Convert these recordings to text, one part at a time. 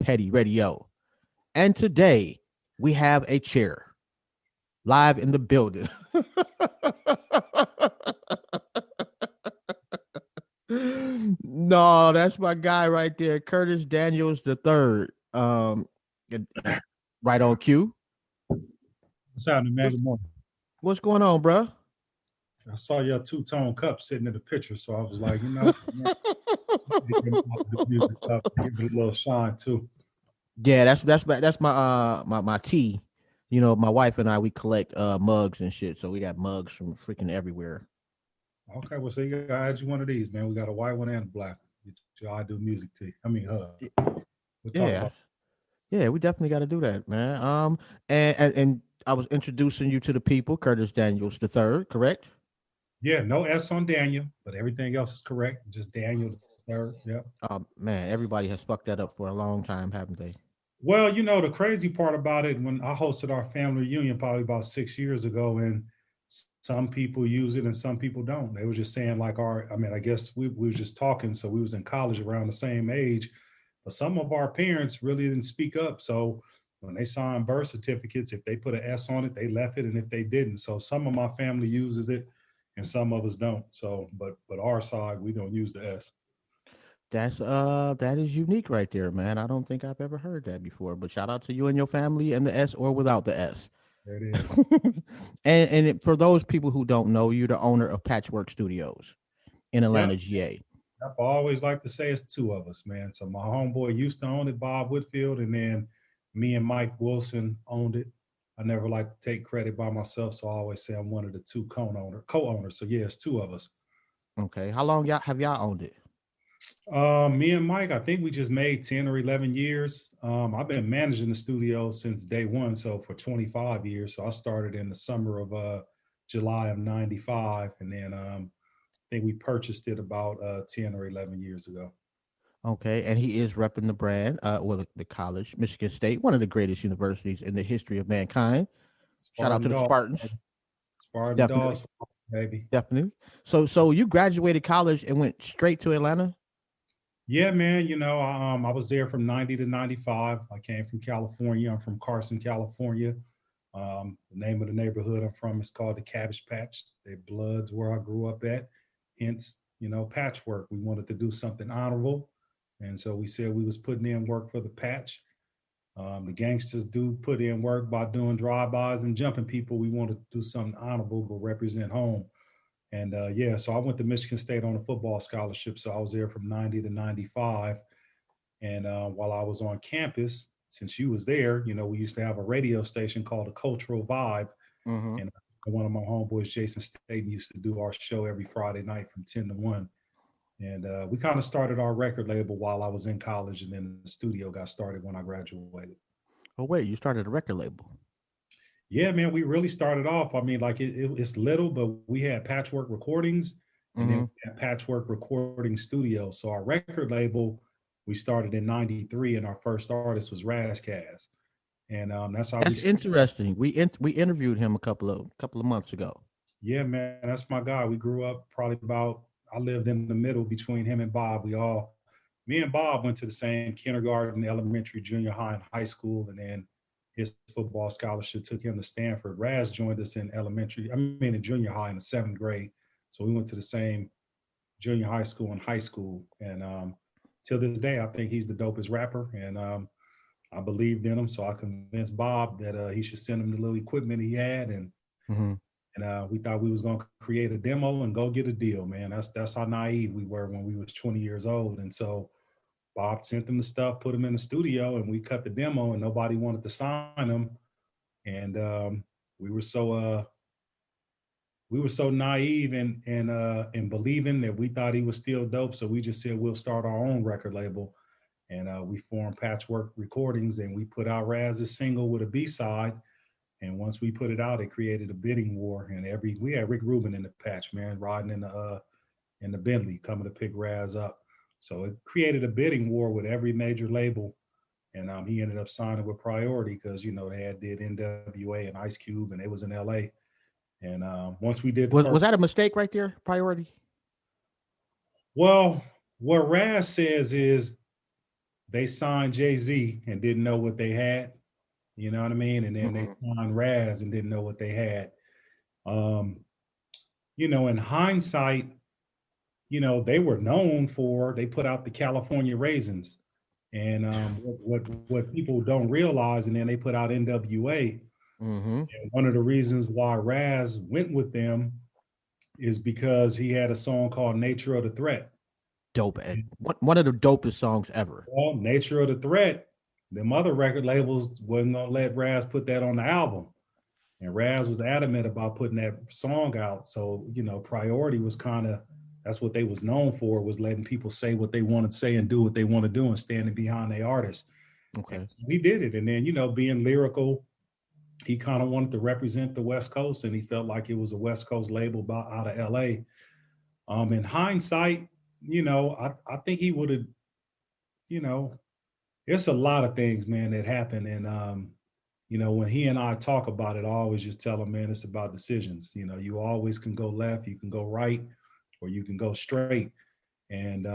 Petty Radio. And today we have a chair live in the building. No, that's my guy right there, Curtis Daniels the third. And right on cue. What's happening, man? What's Good morning. what's going on, bro? I saw your two-tone cup sitting in the picture, so I was like, man, get him off the music up, give it a little shine too. Yeah, that's my tea. You know, my wife and I we collect mugs and shit, so we got mugs from freaking everywhere. Okay, well, so you got add you one of these, man. We got a white one and a black. I do music tea. Y- We'll talk Yeah, about. yeah, we definitely got to do that, man. And I was introducing you to the people, Curtis Daniels the third, correct? Yeah, no S on Daniel, but everything else is correct. Just Daniel the third. Yep. Man, everybody has fucked that up for a long time, haven't they? Well, the crazy part about it, when I hosted our family reunion probably about 6 years ago, and some people use it and some people don't. They were just saying like I guess we was just talking, so we was in college around the same age, but some of our parents really didn't speak up. So when they signed birth certificates, if they put an S on it, they left it, and if they didn't, so some of my family uses it, and some of us don't. So, but our side, we don't use the S. That is unique right there, man. I don't think I've ever heard that before. But shout out to you and your family and the S or without the S. There it is. For those people who don't know, you're the owner of Patchwork Studios in Yep. Atlanta, GA. I always like to say it's two of us, man. So my homeboy used to own it, Bob Whitfield, and then me and Mike Wilson owned it. I never like to take credit by myself, so I always say I'm one of the two co-owners. So yeah, it's two of us. Okay, how long y'all have y'all owned it? Me and Mike, I think we just made 10 or 11 years. I've been managing the studio since day one, so for 25 years. So I started in the summer of July of '95, and then I think we purchased it about 10 or 11 years ago. Okay, and he is repping the brand, the college, Michigan State, one of the greatest universities in the history of mankind. Shout out to Spartan the Dog, Spartans, Spartan definitely, Dogs, baby. definitely. So you graduated college and went straight to Atlanta. Yeah, man. I was there from '90 to '95. I came from California. I'm from Carson, California. The name of the neighborhood I'm from is called the Cabbage Patch. They Bloods where I grew up at. Hence, patchwork. We wanted to do something honorable, and so we said we was putting in work for the patch. The gangsters do put in work by doing drive-bys and jumping people. We wanted to do something honorable but represent home. And yeah, so I went to Michigan State on a football scholarship. So I was there from '90 to '95. And while I was on campus, since you was there, we used to have a radio station called the Cultural Vibe. Mm-hmm. And one of my homeboys, Jason Staten, used to do our show every Friday night from 10 to 1. And we kind of started our record label while I was in college. And then the studio got started when I graduated. Oh wait, you started a record label. Yeah, man, we really started off. I mean, like it's little, but we had Patchwork Recordings, and then Mm-hmm. we had Patchwork Recording Studio. So our record label, we started in '93, and our first artist was Razkaz, and that's how we That's started. interesting. We interviewed him a couple of months ago. Yeah, man, that's my guy. We grew up probably about. I lived in the middle between him and Bob. Me and Bob went to the same kindergarten, elementary, junior high, and high school, and then his football scholarship took him to Stanford. Raz joined us in elementary, I mean in junior high in the seventh grade. So we went to the same junior high school and high school. And till this day, I think he's the dopest rapper. And I believed in him, so I convinced Bob that he should send him the little equipment he had, Mm-hmm. and we thought we was gonna create a demo and go get a deal, man. That's how naive we were when we was 20 years old. And so Bob sent them the stuff, put them in the studio, and we cut the demo, and nobody wanted to sign them. And we were so naive and believing that we thought he was still dope. So we just said we'll start our own record label, and we formed Patchwork Recordings, and we put out Raz's single with a B-side. And once we put it out, it created a bidding war. And we had Rick Rubin in the patch, man, riding in the Bentley, coming to pick Raz up. So it created a bidding war with every major label, and he ended up signing with Priority because they had did NWA and Ice Cube, and they was in LA. And once we did the Was first, that a mistake right there? Priority. well, what Raz says is they signed Jay-Z and didn't know what they had. You know what I mean? And then they signed Raz and didn't know what they had. Um, in hindsight, they were known for, they put out the California Raisins. And what people don't realize, and then they put out NWA. And one of the reasons why Raz went with them is because he had a song called Nature of the Threat. Dope. One of the dopest songs ever. Well, Nature of the Threat, them other record labels wasn't going to let Raz put that on the album. And Raz was adamant about putting that song out. So, Priority was kind of, that's what they was known for, was letting people say what they want to say and do what they want to do and standing behind their artists. Okay. And he did it. And then, being lyrical, he kind of wanted to represent the West Coast, and he felt like it was a West Coast label out of LA. In hindsight, I think he would have, there's a lot of things, man, that happen. And, when he and I talk about it, I always just tell him, man, it's about decisions. You always can go left, you can go right, or you can go straight. And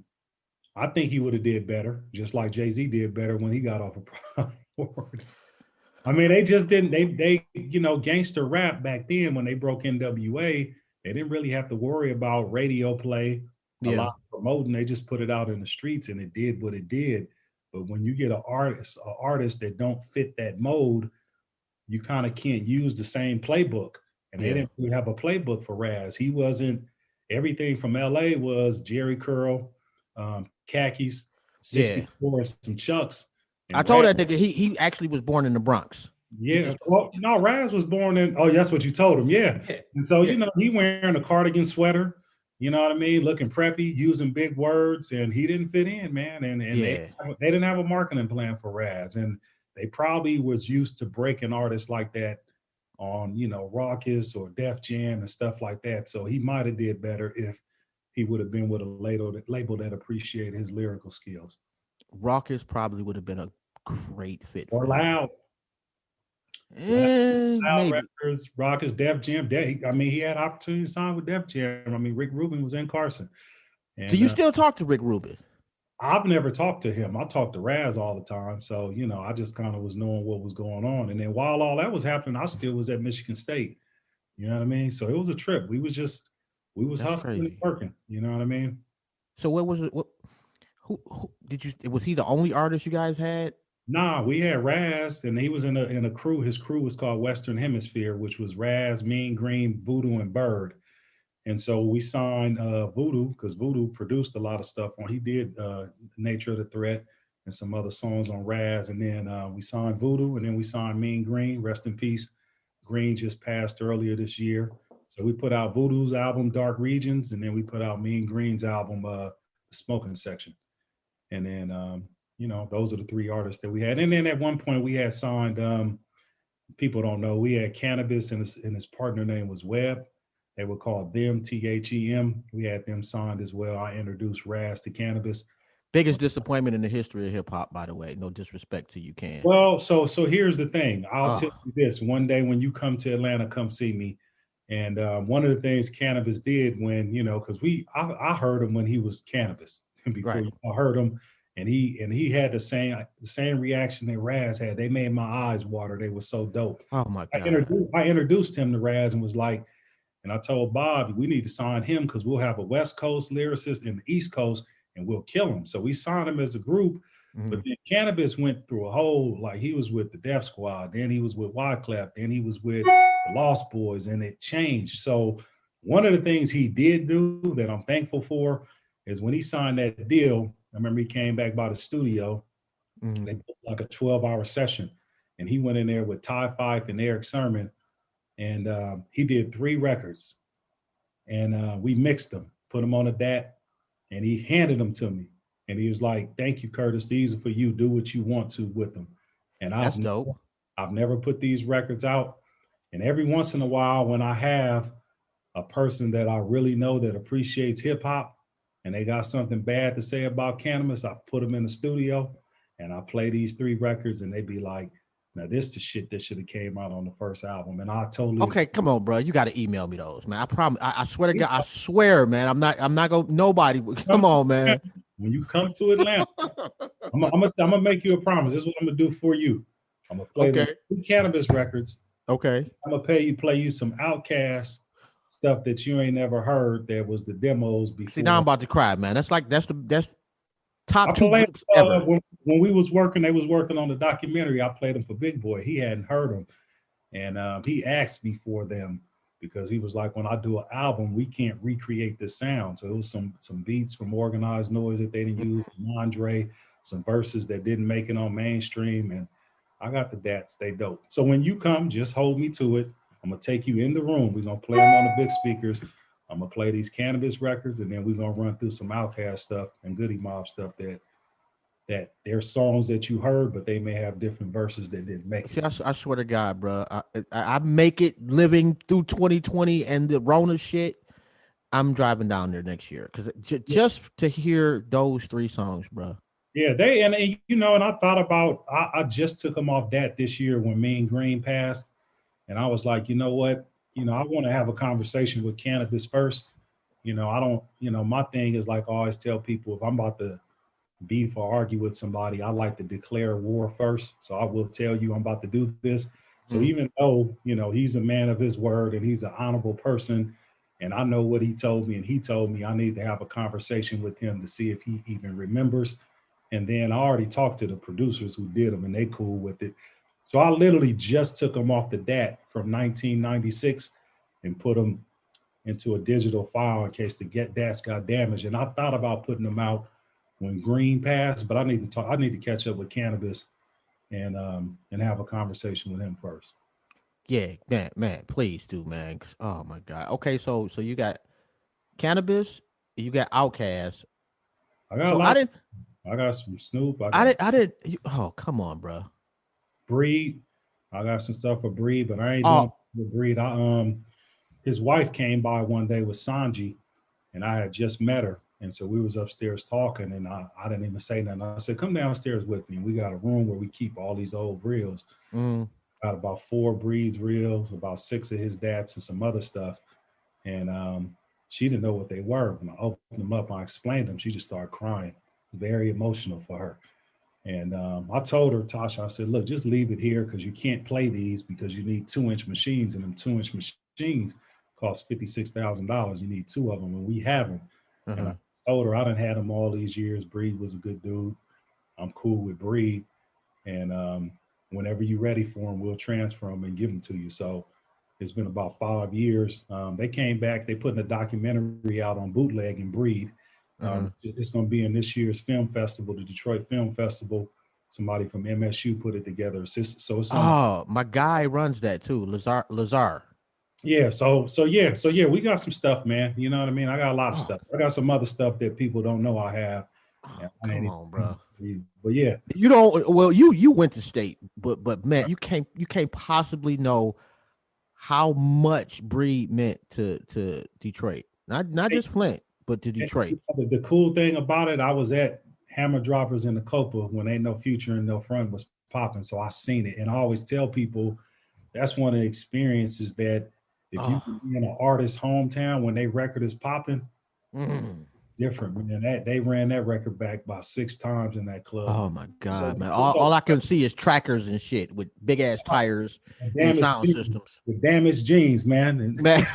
I think he would have did better, just like Jay-Z did better when he got off of Priority. I mean, they just didn't, they gangster rap back then when they broke NWA, they didn't really have to worry about radio play, a lot of promoting. They just put it out in the streets and it did what it did. But when you get an artist that don't fit that mode, you kind of can't use the same playbook. And they didn't really have a playbook for Raz. He wasn't, everything from LA was Jerry Curl, khakis, 64, and some Chucks. And I told that nigga he actually was born in the Bronx. Yeah. Well, no, Raz was born in, oh, that's what you told him. Yeah. And so, he wearing a cardigan sweater, you know what I mean? Looking preppy, using big words, and he didn't fit in, man. And they didn't have a marketing plan for Raz. And they probably was used to breaking artists like that on, Rawkus or Def Jam and stuff like that. So he might have did better if he would have been with a label that appreciated his lyrical skills. Rawkus probably would have been a great fit. Or Loud. Loud Records, Rawkus, Def Jam. He had opportunity to sign with Def Jam. I mean, Rick Rubin was in Carson. And, do you still talk to Rick Rubin? I've never talked to him. I talk to Raz all the time. So, I just kind of was knowing what was going on. And then while all that was happening, I still was at Michigan State. You know what I mean? So it was a trip. We was hustling and working. You know what I mean? So what was it? Who did you? Was he the only artist you guys had? Nah, we had Raz, and he was in a crew. His crew was called Western Hemisphere, which was Raz, Mean Green, Voodoo, and Bird. And so we signed Voodoo, because Voodoo produced a lot of stuff on. He did Nature of the Threat and some other songs on Raz. And then we signed Voodoo, and then we signed Mean Green. Rest in peace. Green just passed earlier this year. So we put out Voodoo's album, Dark Regions, and then we put out Mean Green's album, The Smoking Section. And then, those are the three artists that we had. And then at one point we had signed, people don't know, we had Cannabis, and his partner name was Webb. They were called Them, THEM. We had them signed as well. I introduced Raz to Cannabis. Biggest disappointment in the history of hip hop, by the way. No disrespect to you, Can. Well, so here's the thing. I'll tell you this. One day when you come to Atlanta, come see me. And one of the things Cannabis did when, because I heard him when he was Cannabis before I heard him. And he had the same reaction that Raz had. They made my eyes water. They were so dope. Oh my God. I introduced him to Raz and was like, and I told Bob, we need to sign him because we'll have a West Coast lyricist in the East Coast and we'll kill him. So we signed him as a group. Mm-hmm. But then Cannabis went through a whole, like he was with the Def Squad, then he was with Wyclef, then he was with the Lost Boys, and it changed. So one of the things he did do that I'm thankful for is when he signed that deal, I remember he came back by the studio, they did like a 12-hour session, and he went in there with Ty Fife and Eric Sermon, and he did 3 records, and we mixed them, put them on a DAT, and he handed them to me, and he was like, "Thank you, Curtis. These are for you. Do what you want to with them." And that's dope. I've never put these records out, and every once in a while, when I have a person that I really know that appreciates hip hop, and they got something bad to say about Cannabis, I put them in the studio and I play these 3 records, and they be like, "Now this the shit that should have came out on the first album." And I totally okay. Come on, bro. You got to email me those, man. I promise. I swear to God. I swear, man. I'm not going. Nobody. Come on, man. When you come to Atlanta, I'm gonna make you a promise. This is what I'm gonna do for you. I'm gonna play the Okay. Cannabis records. Okay. I'm gonna play you some Outkast stuff that you ain't never heard. That was the demos See, now I'm before. about to cry, man. That's I top two played groups ever. when we was working. They was working on the documentary. I played them for Big Boy. He hadn't heard them, and he asked me for them because he was like, when I do an album, we can't recreate this sound. So it was some beats from Organized Noise that they didn't use, from Andre, some verses that didn't make it on mainstream, and I got the dats. They dope. So when you come, just hold me to it. I'm gonna take you in the room. We're gonna play them on the big speakers. I'm gonna play these Cannabis records, and then we're gonna run through some Outkast stuff and Goody Mob stuff that they're songs that you heard, but they may have different verses that didn't make See, it. I swear to God, bro, I make it living through 2020 and the Rona shit. I'm driving down there next year because just to hear those three songs, bro. Yeah, they and you know, and I thought about I just took them off that this year when Mean Green passed, and I was like, you know what, I want to have a conversation with Cannabis first. I don't, my thing is like I always tell people if I'm about to beef or argue with somebody, I like to declare war first. So I will tell you I'm about to do this. So even though, he's a man of his word and he's an honorable person, and I know what he told me, and he told me I need to have a conversation with him to see if he even remembers. And then I already talked to the producers who did them and they cool with it. So I literally just took them off the DAT from 1996 and put them into a digital file in case the DATs got damaged. And I thought about putting them out when Green passed, but I need to talk. I need to catch up with Cannabis and have a conversation with him first. Yeah, man, please do, man. Oh my God. Okay, so you got Cannabis, you got Outkast. I got a So lot. I got some Snoop. I didn't. Oh, come on, bro. Breed. I got some stuff for Breed, but I ain't doing Oh, with Breed. His wife came by one day with Sanji, and I had just met her. And so we was upstairs talking, and I didn't even say nothing. I said, come downstairs with me. And we got a room where we keep all these old reels. mm, Got about 4 Breeds reels, about 6 of his dad's and some other stuff. And she didn't know what they were. When I opened them up, I explained them. She just started crying. Very emotional for her. And I told her, Tasha, I said, look, just leave it here because you can't play these because you need 2-inch machines, and them 2-inch machines cost $56,000. You need 2 of them, and we have them. And I told her I done had them all these years. Breed was a good dude. I'm cool with Breed. And whenever you're ready for them, we'll transfer them and give them to you. So it's been about 5 years. They came back. They putting a documentary out on Bootleg and Breed. It's going to be in this year's film festival, the Detroit Film Festival. Somebody from MSU put it together. So it's on. my guy runs that too, Lazar. Yeah. So yeah, we got some stuff, man. You know what I mean? I got a lot of stuff. I got some other stuff that people don't know I have. Oh, come on, bro. But yeah, you don't. Well, you went to state, but man, you can't possibly know how much Breed meant to Detroit. Not just Flint, but to Detroit. The cool thing about it, I was at Hammer Droppers in the Copa when Ain't No Future and No Front was popping, so I seen it. And I always tell people that's one of the experiences that if you be in an artist's hometown when they record is popping, different, man. They ran that record back about 6 times in that club. Oh my God, man! All I can see is trackers and shit with big ass tires and sound systems. The damaged jeans, man. And Man.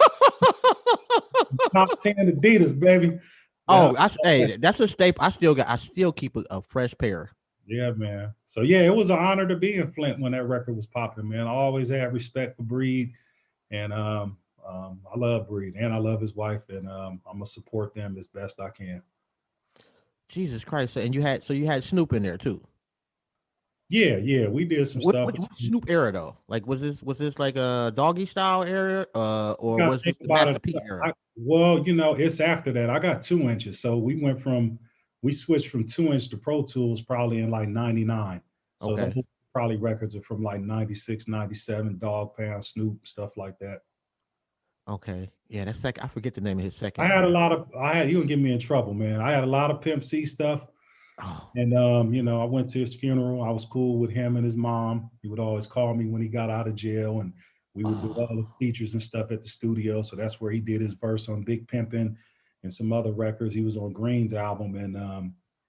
top 10 Adidas, baby. Oh, hey, that's a staple. I still keep a fresh pair. Yeah, man. So yeah, it was an honor to be in Flint when that record was popping, man. I always had respect for Breed, and I love Breed, and I love his wife, and I'm gonna support them as best I can. Jesus Christ! And you had Snoop in there too. Yeah, we did some stuff. What Snoop era though? Like was this like a Doggy Style era, or was this the Master P era? Well, it's after that. I got 2 inches, so we switched from 2-inch to Pro Tools probably in like 99. So okay. those probably records are from like 96, 97, Dog Pound, Snoop, stuff like that. Okay. Yeah, that's like I forget the name of his second. I had you gonna get me in trouble, man. I had a lot of Pimp C stuff. Oh. And I went to his funeral. I was cool with him and his mom. He would always call me when he got out of jail, and we would do all his features and stuff at the studio. So that's where he did his verse on Big Pimpin' and some other records. He was on Green's album, and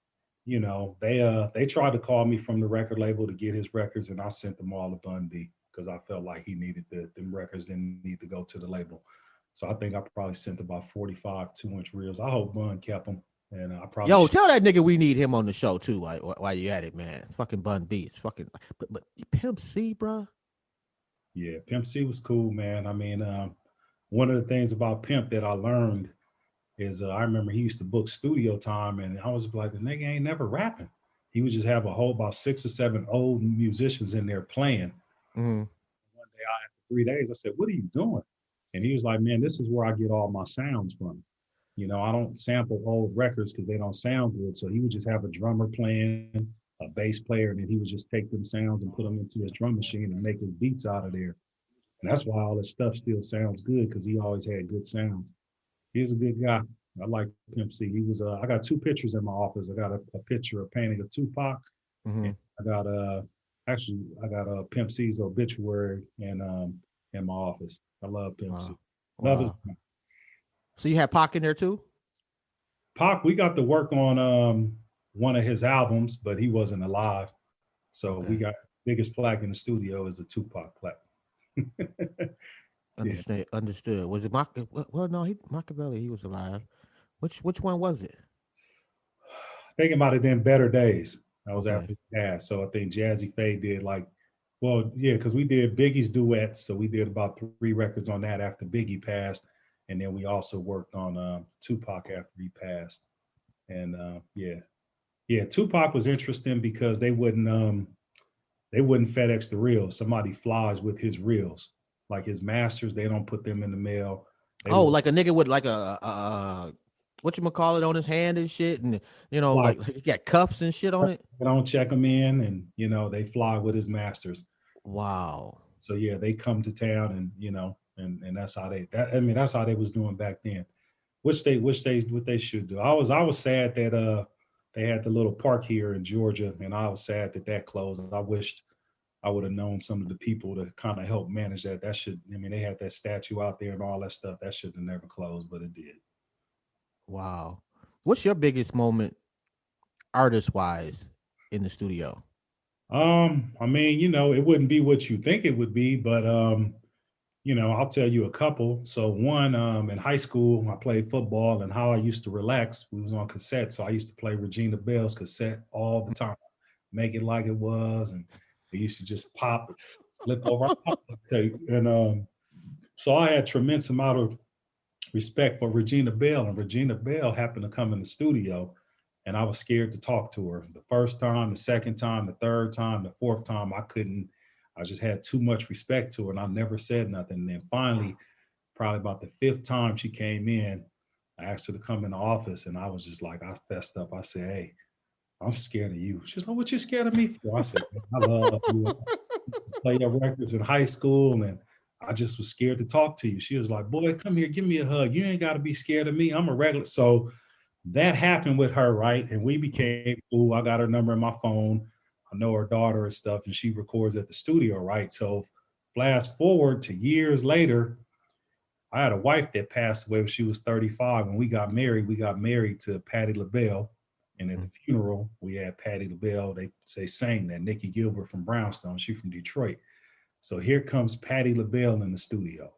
you know, they tried to call me from the record label to get his records, and I sent them all to Bun B because I felt like he needed them records didn't need to go to the label. So I think I probably sent about 45 2-inch reels. I hope Bun kept them, and I probably Yo, tell that nigga we need him on the show too. While you at it, man. It's fucking Bun B. It's fucking, but Pimp C, bro. Yeah, Pimp C was cool, man. I mean, one of the things about Pimp that I learned is I remember he used to book studio time, and I was like, the nigga ain't never rapping. He would just have a whole about 6 or 7 old musicians in there playing. Mm-hmm. One day, after 3 days, I said, "What are you doing?" And he was like, "Man, this is where I get all my sounds from. You know, I don't sample old records because they don't sound good." So he would just have a drummer playing, a bass player, and then he would just take them sounds and put them into his drum machine and make his beats out of there. And that's why all his stuff still sounds good because he always had good sounds. He's a good guy. I like Pimp C. He was. I got 2 pictures in my office. I got a picture, a painting of Tupac. Mm-hmm. And I got actually I got Pimp C's obituary in my office. I love Pimp C. Love it. Wow. So you had Pac in there too? Pac, we got to work on one of his albums, but he wasn't alive. So we got biggest plaque in the studio is a Tupac plaque. Understood. Was it well, no, Machiavelli, he was alive. Which one was it? Thinking about it in Better Days. That was after he passed. So I think Jazzy Faye did because we did Biggie's duets. So we did about 3 records on that after Biggie passed. And then we also worked on Tupac after he passed. And Tupac was interesting because they wouldn't FedEx the reels. Somebody flies with his reels. Like his masters, they don't put them in the mail. Like a nigga with like a whatchamacallit on his hand and shit, and like he got cuffs and shit on it. They don't check them in, and they fly with his masters. Wow. So yeah, they come to town, and that's how that's how they was doing back then. What they should do. I was sad that they had the little park here in Georgia, and I was sad that closed. I wished I would have known some of the people to kind of help manage that. They had that statue out there and all that stuff. That should have never closed, but it did. Wow. What's your biggest moment artist wise in the studio? It wouldn't be what you think it would be, but I'll tell you a couple. So one, in high school, I played football, and how I used to relax, we was on cassette. So I used to play Regina Bell's cassette all the time, make it like it was. And it used to just flip over. And so I had tremendous amount of respect for Regina Bell, and Regina Bell happened to come in the studio, and I was scared to talk to her. The first time, the second time, the third time, the fourth time, I just had too much respect to her, and I never said nothing. And then finally, probably about the 5th time she came in, I asked her to come in the office, and I was just like, I fessed up. I said, "Hey, I'm scared of you." She's like, "What you scared of me for?" I said, "I love you. I play your records in high school, and I just was scared to talk to you." She was like, "Boy, come here, give me a hug. You ain't got to be scared of me. I'm a regular." So that happened with her, right? And we became cool. I got her number in my phone. I know her daughter and stuff, and she records at the studio, right? So fast forward to years later, I had a wife that passed away when she was 35. When we got married to Patti LaBelle. And at the funeral, we had Patti LaBelle. They sang that. Nikki Gilbert from Brownstone. She's from Detroit. So here comes Patti LaBelle in the studio.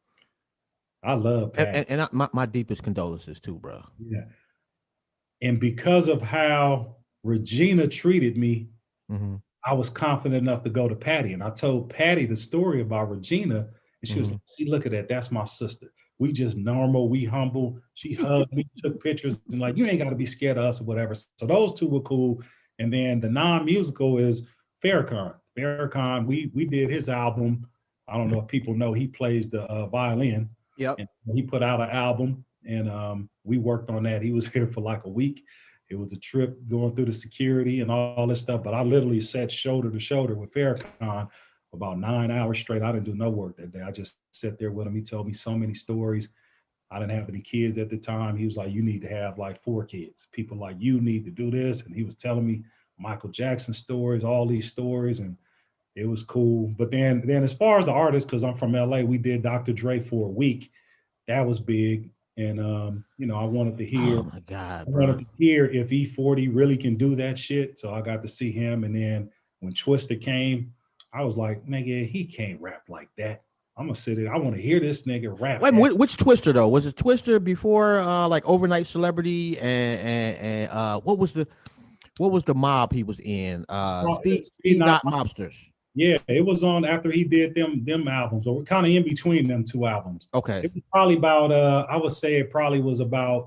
I love Patti. And my deepest condolences too, bro. Yeah. And because of how Regina treated me, I was confident enough to go to Patti. And I told Patti the story about Regina. And she was like, "See, look at that. That's my sister. We just normal. We humble." She hugged me, took pictures, and like, "You ain't got to be scared of us," or whatever. So those two were cool. And then the non-musical is Farrakhan. Farrakhan, we did his album. I don't know if people know he plays the violin. Yep. And he put out an album, and we worked on that. He was here for like a week. It was a trip going through the security and all this stuff. But I literally sat shoulder to shoulder with Farrakhan about 9 hours straight. I didn't do no work that day. I just sat there with him. He told me so many stories. I didn't have any kids at the time. He was like, "You need to have like 4 kids. People like you need to do this." And he was telling me Michael Jackson stories, all these stories, and it was cool. But then as far as the artists, because I'm from LA, we did Dr. Dre for a week. That was big. And I wanted to hear. Oh my God, I bro. wanted to hear if E40 really can do that shit. So I got to see him. And then when Twista came, I was like, nigga, he can't rap like that. I'm gonna sit in. I want to hear this nigga rap. Wait, which Twister though? Was it Twister before like Overnight Celebrity and what was the mob he was in? Speed Speed Not. Not Mobsters. Yeah, it was on after he did them albums, or kind of in between them two albums. Okay. It was probably about I would say it probably was about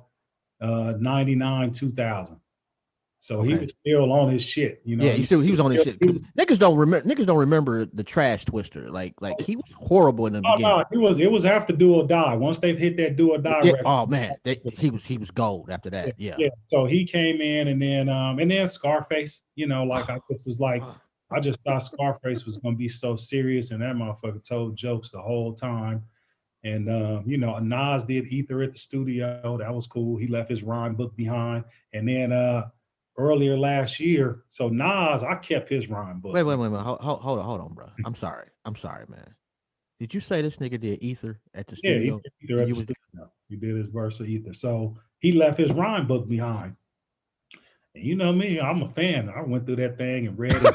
99, 2000. So he was still on his shit, Yeah, he was on his shit. Niggas don't remember the trash Twister. Like he was horrible in the beginning. No, it was after Do or Die. Once they've hit that Do or Die record. Oh man, he was gold after that. Yeah. So he came in and then Scarface, like I just was like, I just thought Scarface was gonna be so serious, and that motherfucker told jokes the whole time. And Nas did Ether at the studio. That was cool. He left his rhyme book behind. And then earlier last year, so Nas, I kept his rhyme book. Wait. Hold on, bro. I'm sorry, man. Did you say this nigga did Ether at the studio? Yeah, Ether at the studio. He did his verse of Ether. So he left his rhyme book behind. And you know me, I'm a fan. I went through that thing and read it.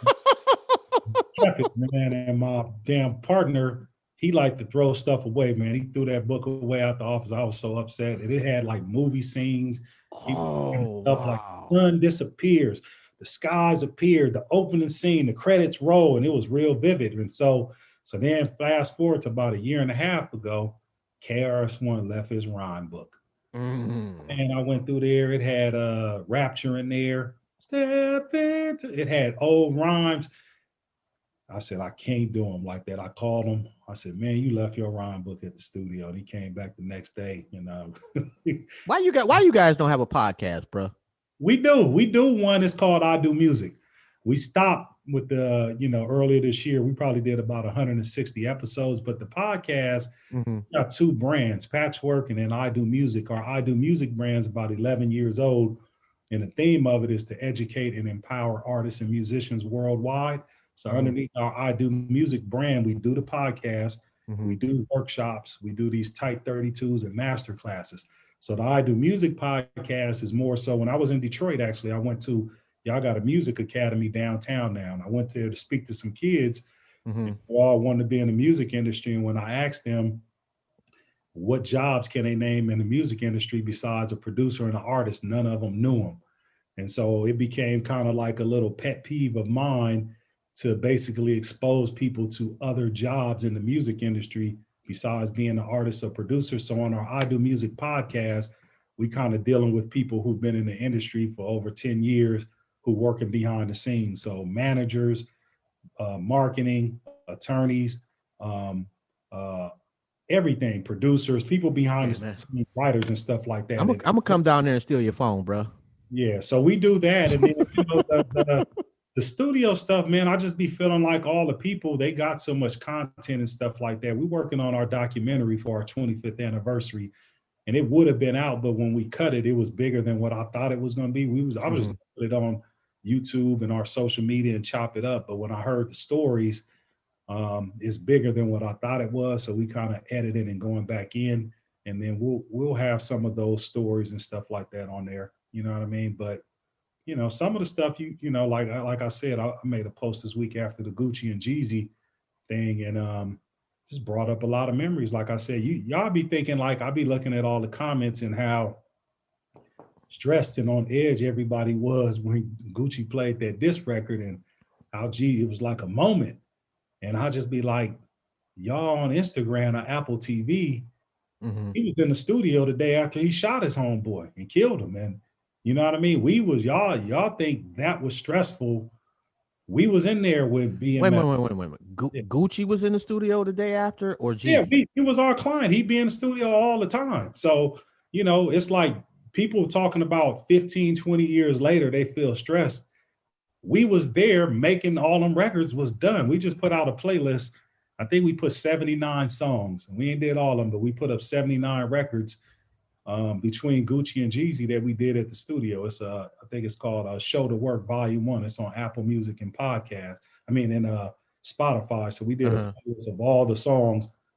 Kept it, man. And my damn partner, he liked to throw stuff away, man. He threw that book away out the office. I was so upset. And it had like movie scenes. Stuff like the sun disappears, the skies appear, the opening scene, the credits roll, and it was real vivid. And so then fast forward to about a year and a half ago, KRS-One left his rhyme book. And I went through there. It had Rapture in there. Step into it had old rhymes. I said, I can't do them like that. I called him. I said, man, you left your rhyme book at the studio. And he came back the next day. Why you guys don't have a podcast, bro? We do one. It's called I Do Music. We stopped with the, earlier this year. We probably did about 160 episodes, but the podcast got two brands, Patchwork and then I Do Music. Our I Do Music brand's about 11 years old. And the theme of it is to educate and empower artists and musicians worldwide. So underneath our I Do Music brand, we do the podcast, we do workshops, we do these tight 32s and master classes. So the I Do Music podcast is more so when I was in Detroit, actually, I went to, y'all got a music academy downtown now. And I went there to speak to some kids who all wanted to be in the music industry. And when I asked them what jobs can they name in the music industry besides a producer and an artist, none of them knew them. And so it became kind of like a little pet peeve of mine to basically expose people to other jobs in the music industry besides being an artist or producer. So on our I Do Music podcast, we kind of dealing with people who've been in the industry for over 10 years who working behind the scenes. So managers, marketing, attorneys, everything, producers, people behind the scenes, writers and stuff like that. I'm gonna come down there and steal your phone, bro. Yeah, so we do that. And then the studio stuff, man, I just be feeling like all the people, they got so much content and stuff like that. We're working on our documentary for our 25th anniversary, and it would have been out, but when we cut it, it was bigger than what I thought it was going to be. I was going to put it on YouTube and our social media and chop it up. But when I heard the stories, it's bigger than what I thought it was. So we kind of edited and going back in, and then we'll have some of those stories and stuff like that on there. You know what I mean? But some of the stuff like I said, I made a post this week after the Gucci and Jeezy thing, and just brought up a lot of memories. Like I said, y'all be thinking like I be looking at all the comments and how stressed and on edge everybody was when Gucci played that diss record, and how it was like a moment. And I just be like, y'all on Instagram or Apple TV, he was in the studio the day after he shot his homeboy and killed him, and you know what I mean? We was y'all think that was stressful. We was in there with BMF. Wait. Gucci was in the studio the day after, or Jeezy? Yeah, he was our client. He'd be in the studio all the time. So, it's like people talking about 15, 20 years later, they feel stressed. We was there making all them records was done. We just put out a playlist. I think we put 79 songs. We ain't did all of them, but we put up 79 records between Gucci and Jeezy that we did at the studio. It's I think it's called Show the Work Volume 1. It's on Apple Music and Spotify. So we did a playlist of all the songs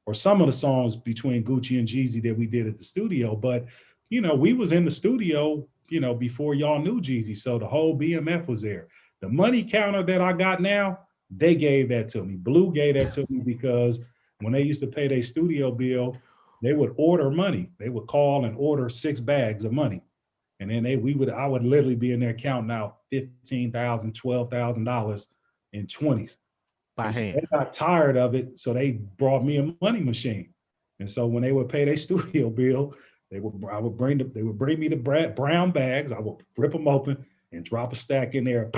or some of the songs between Gucci and Jeezy that we did at the studio. But, we was in the studio, before y'all knew Jeezy. So the whole BMF was there. The money counter that I got now, they gave that to me. Blue gave that to me because when they used to pay their studio bill, they would order money. They would call and order 6 bags of money. And then I would literally be in there counting out $15,000, $12,000 in 20s. By So hand. they got tired of it, so they brought me a money machine. And so when they would pay their studio bill, they would bring me the brown bags. I would rip them open and drop a stack in there.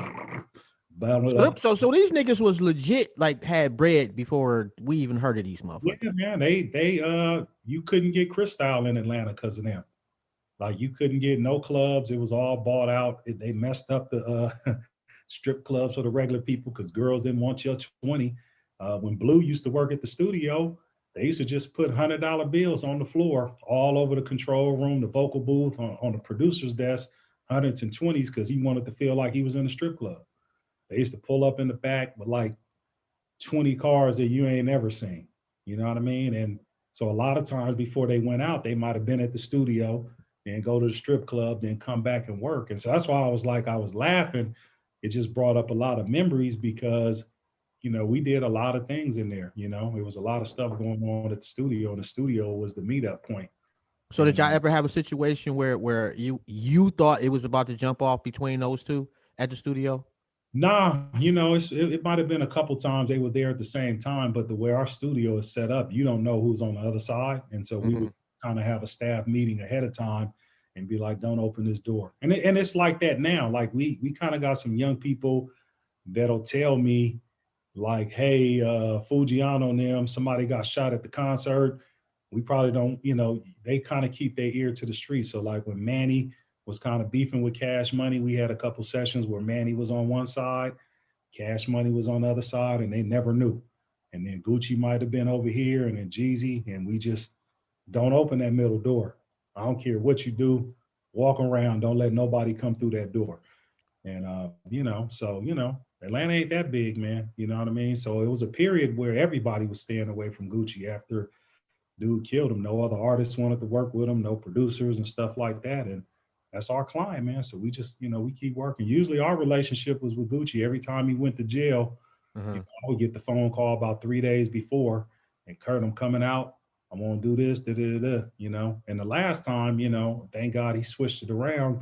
So these niggas was legit, like had bread before we even heard of these motherfuckers. Yeah, man. They you couldn't get Cristal in Atlanta because of them. Like you couldn't get no clubs. It was all bought out. They messed up the strip clubs for the regular people because girls didn't want your 20. When Blue used to work at the studio, they used to just put $100 bills on the floor all over the control room, the vocal booth, on the producer's desk, hundreds and 20s, because he wanted to feel like he was in a strip club. They used to pull up in the back with like 20 cars that you ain't never seen. You know what I mean? And so a lot of times before they went out, they might have been at the studio and go to the strip club, then come back and work. And so that's why I was laughing. It just brought up a lot of memories because, we did a lot of things in there. It was a lot of stuff going on at the studio, and the studio was the meetup point. So did y'all ever have a situation where you thought it was about to jump off between those two at the studio? Nah, it might have been a couple times they were there at the same time, but the way our studio is set up, you don't know who's on the other side. And so we would kind of have a staff meeting ahead of time and be like, don't open this door. And it's like that now. Like we kind of got some young people that'll tell me like, hey, Fujiano and them, somebody got shot at the concert. We probably don't, they kind of keep their ear to the street. So like when Manny was kind of beefing with Cash Money, we had a couple sessions where Manny was on one side, Cash Money was on the other side, and they never knew. And then Gucci might have been over here, and then Jeezy, and we just don't open that middle door. I don't care what you do, walk around, don't let nobody come through that door. And, Atlanta ain't that big, man. You know what I mean? So it was a period where everybody was staying away from Gucci after dude killed him. No other artists wanted to work with him, no producers and stuff like that. And that's our client, man. So we just, we keep working. Usually our relationship was with Gucci. Every time he went to jail, I would get the phone call about 3 days before, and Kurt, I'm coming out. I want to do this, And the last time, thank God he switched it around.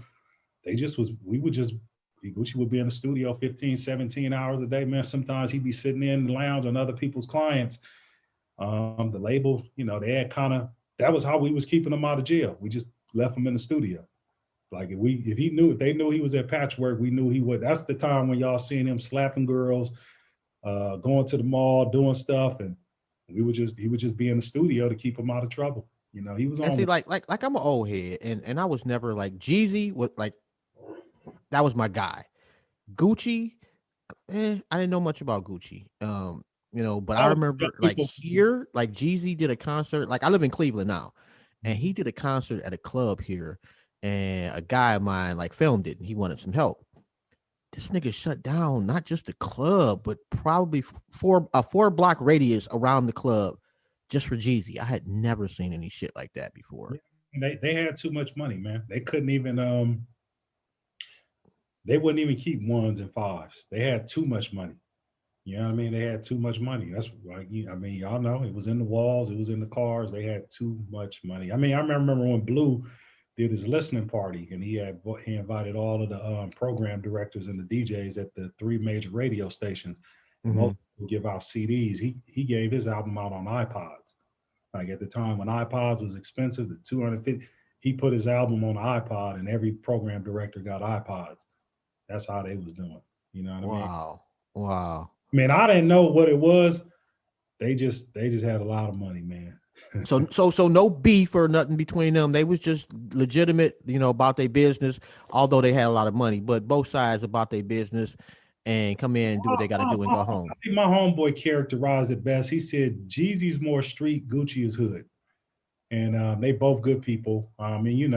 Gucci would be in the studio 15, 17 hours a day, man. Sometimes he'd be sitting in the lounge on other people's clients. The label, they had that was how we was keeping him out of jail. We just left him in the studio. Like if they knew he was at Patchwork, we knew he would. That's the time when y'all seen him slapping girls, going to the mall, doing stuff, and he would just be in the studio to keep him out of trouble. He was on. And see, like I'm an old head, and I was never like Jeezy was like, that was my guy. Gucci, I didn't know much about Gucci. But I remember like here, like Jeezy did a concert. Like I live in Cleveland now, and he did a concert at a club here, and a guy of mine like filmed it, and he wanted some help. This nigga shut down not just the club, but probably a 4-block radius around the club just for Jeezy. I had never seen any shit like that before. They had too much money, man. They couldn't even they wouldn't even keep 1s and 5s. They had too much money. You know what I mean? They had too much money. That's like, y'all know it was in the walls, it was in the cars. They had too much money. I remember when Blue did his listening party, and he invited all of the program directors and the DJs at the 3 major radio stations. Most people give out CDs. He gave his album out on iPods. Like at the time when iPods was expensive, the 250, he put his album on an iPod, and every program director got iPods. That's how they was doing. You know what I mean? Wow. I didn't know what it was. They just had a lot of money, man. So no beef or nothing between them. They was just legitimate, about their business, although they had a lot of money, but both sides about their business and come in and do what they got to do and go home. I think my homeboy characterized it best. He said, Jeezy's more street, Gucci is hood. And they both good people. I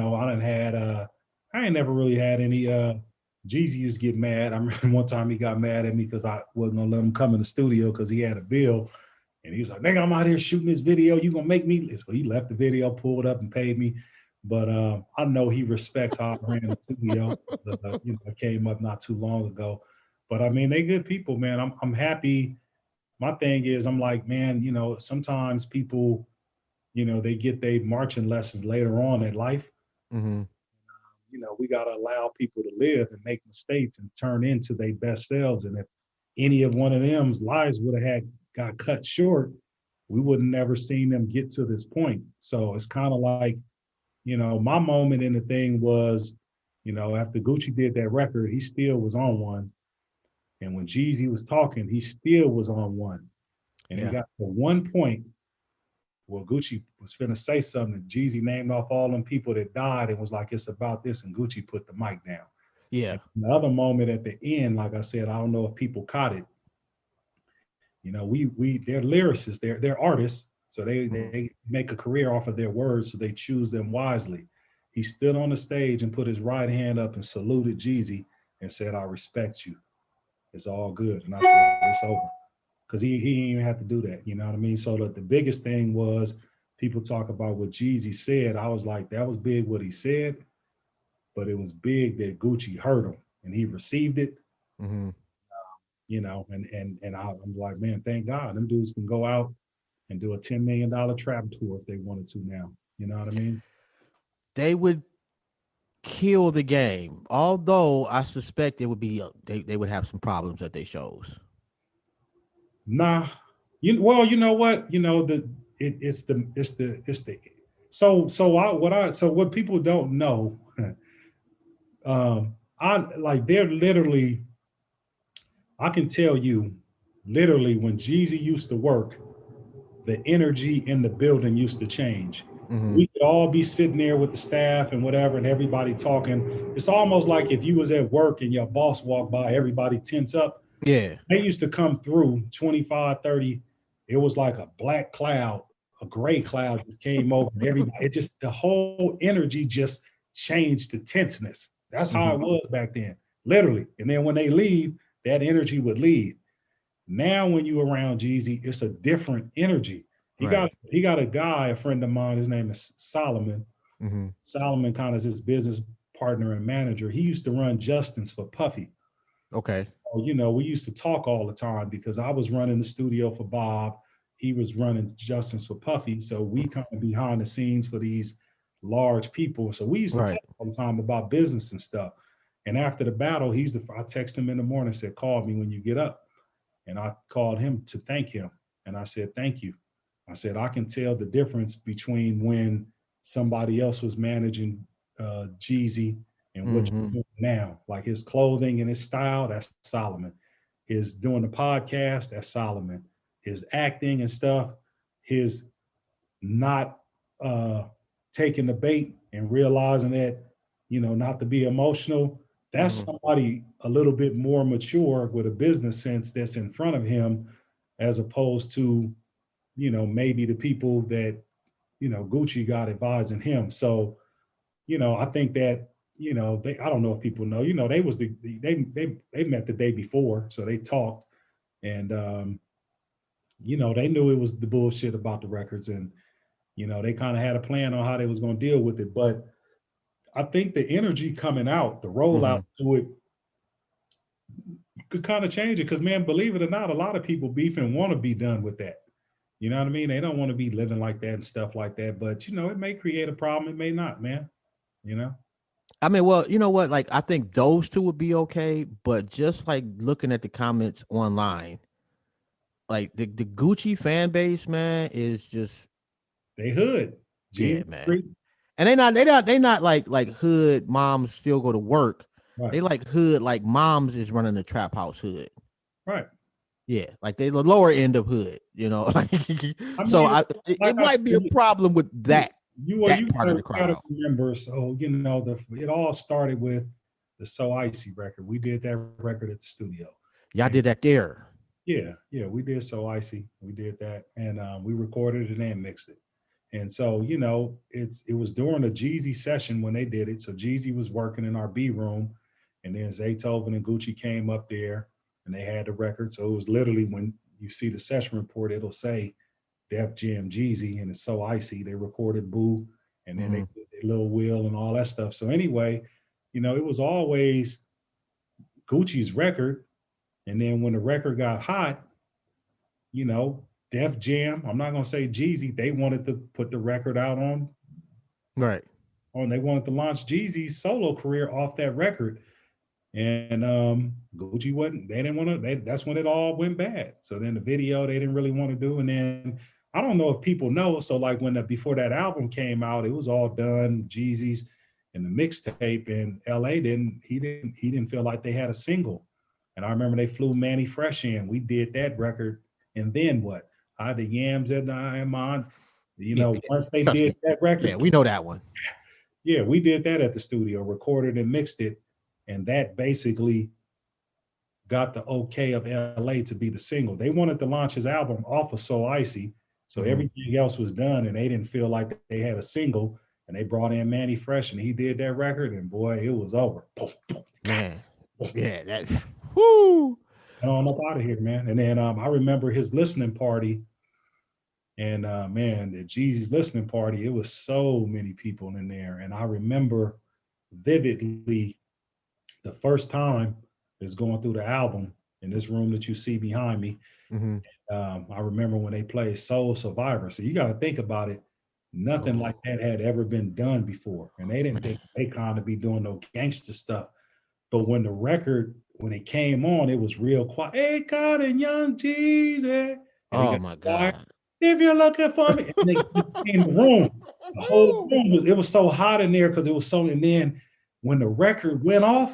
ain't never really had any, Jeezy used to get mad. I remember one time he got mad at me because I wasn't going to let him come in the studio because he had a bill. And he was like, nigga, I'm out here shooting this video. You gonna make me? So he left the video, pulled up and paid me. But I know he respects how I ran the studio. It came up not too long ago. But I mean, they good people, man. I'm happy. My thing is, I'm like, man, sometimes people, they get their marching lessons later on in life. Mm-hmm. We got to allow people to live and make mistakes and turn into their best selves. And if any of one of them's lives would have got cut short, we would have never seen them get to this point. So it's kind of like, my moment in the thing was, after Gucci did that record, he still was on one. And when Jeezy was talking, he still was on one. And he got to one point where Gucci was finna say something, and Jeezy named off all them people that died and was like, it's about this, and Gucci put the mic down. Yeah. And the other moment at the end, like I said, I don't know if people caught it. They're lyricists, they're artists, so they make a career off of their words, so they choose them wisely. He stood on the stage and put his right hand up and saluted Jeezy and said, I respect you. It's all good. And I said, it's over. Because he didn't even have to do that. You know what I mean? So the biggest thing was people talk about what Jeezy said. I was like, that was big what he said, but it was big that Gucci heard him and he received it. Mm-hmm. And I'm like, man, thank God. Them dudes can go out and do a $10 million trap tour if they wanted to now. You know what I mean? They would kill the game. Although I suspect it would be they would have some problems at their shows. Nah, you know what? So what people don't know, they're literally, I can tell you, literally when Jeezy used to work, the energy in the building used to change. Mm-hmm. We could all be sitting there with the staff and whatever, and everybody talking. It's almost like if you was at work and your boss walked by, everybody tense up. Yeah. They used to come through 25, 30. It was like a black cloud, a gray cloud just came over everybody. The whole energy just changed to tenseness. That's how it was back then, literally. And then when they leave, that energy would leave. Now, when you around Jeezy, it's a different energy. He got a guy, a friend of mine, his name is Solomon. Mm-hmm. Solomon kind of is his business partner and manager. He used to run Justin's for Puffy. Okay. So, we used to talk all the time because I was running the studio for Bob. He was running Justin's for Puffy. So we kind of behind the scenes for these large people. So we used to talk all the time about business and stuff. And after the battle, I texted him in the morning and said, call me when you get up. And I called him to thank him. And I said, thank you. I said, I can tell the difference between when somebody else was managing Jeezy and what you're doing now. Like his clothing and his style, that's Solomon. His doing the podcast, that's Solomon. His acting and stuff, his not taking the bait and realizing that, not to be emotional, that's somebody a little bit more mature with a business sense that's in front of him, as opposed to, maybe the people that, Gucci got advising him. So, I think that, I don't know if people know, they met the day before, so they talked, and they knew it was the bullshit about the records, and they kind of had a plan on how they was going to deal with it. But I think the energy coming out, the rollout to it, could kind of change it. Because, man, believe it or not, a lot of people beefing want to be done with that. You know what I mean? They don't want to be living like that and stuff like that. But, it may create a problem. It may not, man. I mean, well, you know what? Like, I think those two would be okay. But just like looking at the comments online, like the Gucci fan base, man, is just they hood. Yeah, man. And they not like hood moms still go to work. Right. They like hood, like moms is running the trap house hood. Right. Yeah, like they the lower end of hood, Like, it might be a problem with that. That part of the crowd. Remember, so it all started with the So Icy record. We did that record at the studio. Y'all did that there. Yeah, we did So Icy. We did that, and we recorded it and mixed it. And so, it was during a Jeezy session when they did it. So Jeezy was working in our B room, and then Zaytoven and Gucci came up there and they had the record. So it was literally when you see the session report, it'll say Def Jam Jeezy, and it's So Icy. They recorded Boo, and then they did Lil Will and all that stuff. So anyway, it was always Gucci's record. And then when the record got hot, Def Jam, I'm not gonna say Jeezy, they wanted to put the record out on right. They wanted to launch Jeezy's solo career off that record. And Gucci wasn't, they didn't want to, that's when it all went bad. So then the video they didn't really want to do. And then I don't know if people know. So like before that album came out, it was all done, Jeezy's and the mixtape, and LA he didn't feel like they had a single. And I remember they flew Manny Fresh in. We did that record. And then what? I had the Yams at I am on. Once they did that record. Yeah, we know that one. Yeah, we did that at the studio, recorded and mixed it. And that basically got the okay of LA to be the single. They wanted to launch his album off of So Icy. So everything else was done, and they didn't feel like they had a single. And they brought in Manny Fresh, and he did that record, and boy, it was over. Man, yeah, that's whoo. I'm up out of here, man. And then I remember his listening party. And man, the Jeezy's listening party, it was so many people in there. And I remember vividly the first time is going through the album in this room that you see behind me. I remember when they played Soul Survivor. So you got to think about it. Nothing like that had ever been done before. And they didn't think Akon to be doing no gangster stuff. But when it came on, it was real quiet. Akon and Young Jeezy. Oh my God. If you're looking for me. And they in the room. The whole room, it was so hot in there because it was so, and then when the record went off,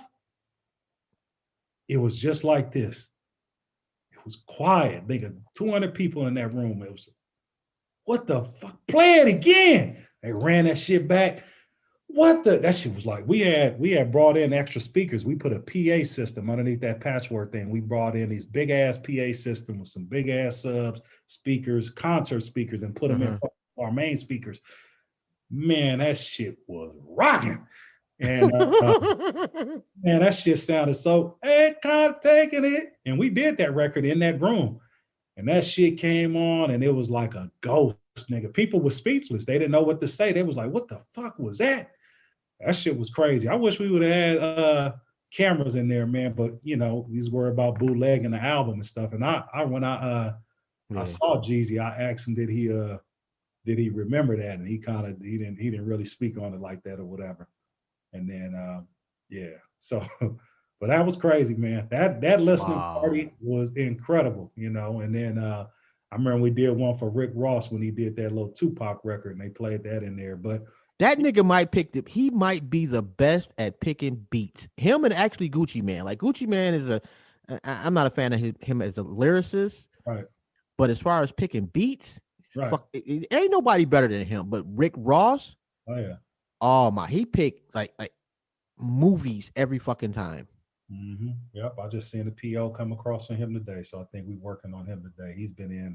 it was just like this. It was quiet. They got 200 people in that room. It was, what the fuck? Play it again. They ran that shit back. That shit was like, we had brought in extra speakers. We put a PA system underneath that patchwork thing. We brought in these big ass PA system with some big ass subs, speakers, concert speakers, and put them in our main speakers. Man, that shit was rocking. And man, that shit sounded so, hey, kind of taking it. And we did that record in that room. And that shit came on, and it was like a ghost, nigga. People were speechless. They didn't know what to say. They was like, what the fuck was that? That shit was crazy. I wish we would have had cameras in there, man. But these were about bootlegging the album and stuff. And when I saw Jeezy, I asked him, did he remember that? And he didn't really speak on it like that or whatever. And then so but that was crazy, man. That listening party was incredible, And then I remember we did one for Rick Ross when he did that little Tupac record, and they played that in there. But that nigga he might be the best at picking beats. Him and actually Gucci Mane. Like Gucci Mane is I'm not a fan of him as a lyricist. Right. But as far as picking beats, right. It ain't nobody better than him. But Rick Ross, oh yeah. Oh my, he picked like movies every fucking time. Mm-hmm. Yep, I just seen the PO come across from him today, so I think we're working on him today. He's been in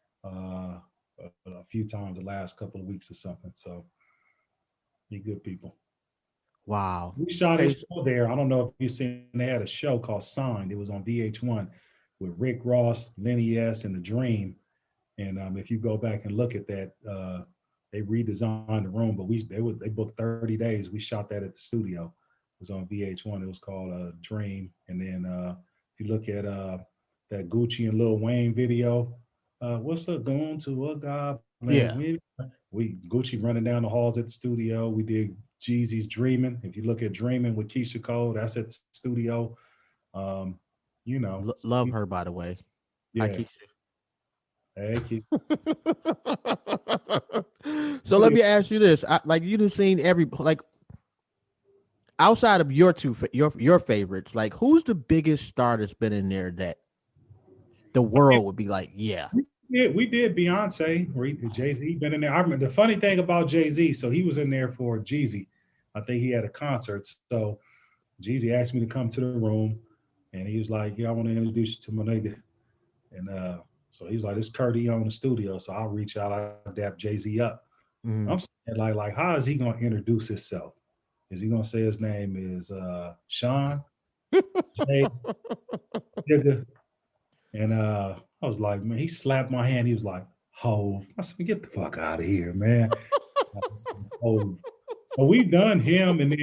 a few times the last couple of weeks or something, so he good people. Wow. We shot a show there. I don't know if you've seen, they had a show called Signed. It was on VH1 with Rick Ross, Lenny S, and The Dream. And if you go back and look at that, they redesigned the room, but they booked 30 days. We shot that at the studio. It was on VH1. It was called Dream. And then if you look at that Gucci and Lil Wayne video, what's up going to a god? Yeah. We Gucci running down the halls at the studio. We did Jeezy's Dreaming. If you look at Dreaming with Keisha Cole, that's at the studio. Love her, by the way. Yeah. Hi, Keisha. Hey, So let me ask you this: you've seen outside of your your favorites, like who's the biggest star that's been in there that the world would be like, yeah? We did Beyonce, Jay-Z been in there. I remember the funny thing about Jay-Z, so he was in there for Jeezy. I think he had a concert. So Jeezy asked me to come to the room, and he was like, yeah, I want to introduce you to my nigga. And so he's like, it's Curdy on the studio. So I'll reach out, I'll dap Jay-Z up. Mm-hmm. I'm saying like, how is he going to introduce himself? Is he going to say his name is Sean? Jay, nigga? And I was like, man, he slapped my hand. He was like, Hove. I said, get the fuck out of here, man. I said, Hove. So we done him, and then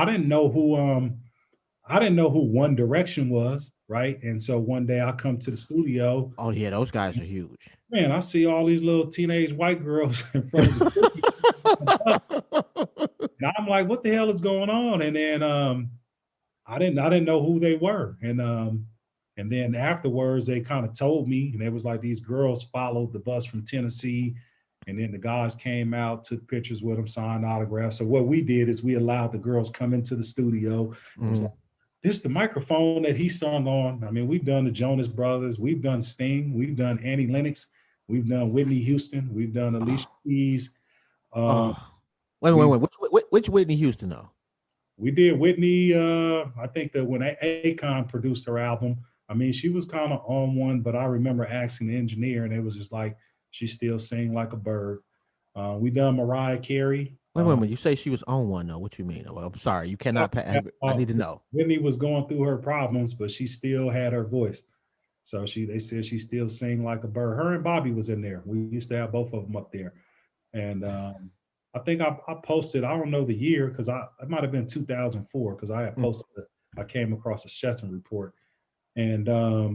I didn't know who One Direction was, right? And so one day I come to the studio, Oh yeah, those guys are huge. man, I see all these little teenage white girls in front of the studio. And I'm like, what the hell is going on? And then I didn't know who they were. And then afterwards they kind of told me, and it was like these girls followed the bus from Tennessee. And then the guys came out, took pictures with them, signed autographs. So what we did is we allowed the girls come into the studio. It was like, this is the microphone that he sung on. I mean, we've done the Jonas Brothers, we've done Sting, we've done Annie Lennox, we've done Whitney Houston, we've done Alicia Keys. Oh, wait. Which Whitney Houston though? We did Whitney. I think that when Akon produced her album, I mean, she was kind of on one, but I remember asking the engineer, and it was just like she still sing like a bird. We done Mariah Carey. Wait. You say she was on one though. What you mean? Well, I'm sorry, you cannot. I need to know. Whitney was going through her problems, but she still had her voice. So they said she still sang like a bird. Her and Bobby was in there. We used to have both of them up there, and I think I posted. I don't know the year because it might have been 2004 because I had posted. I came across a Stetson report, and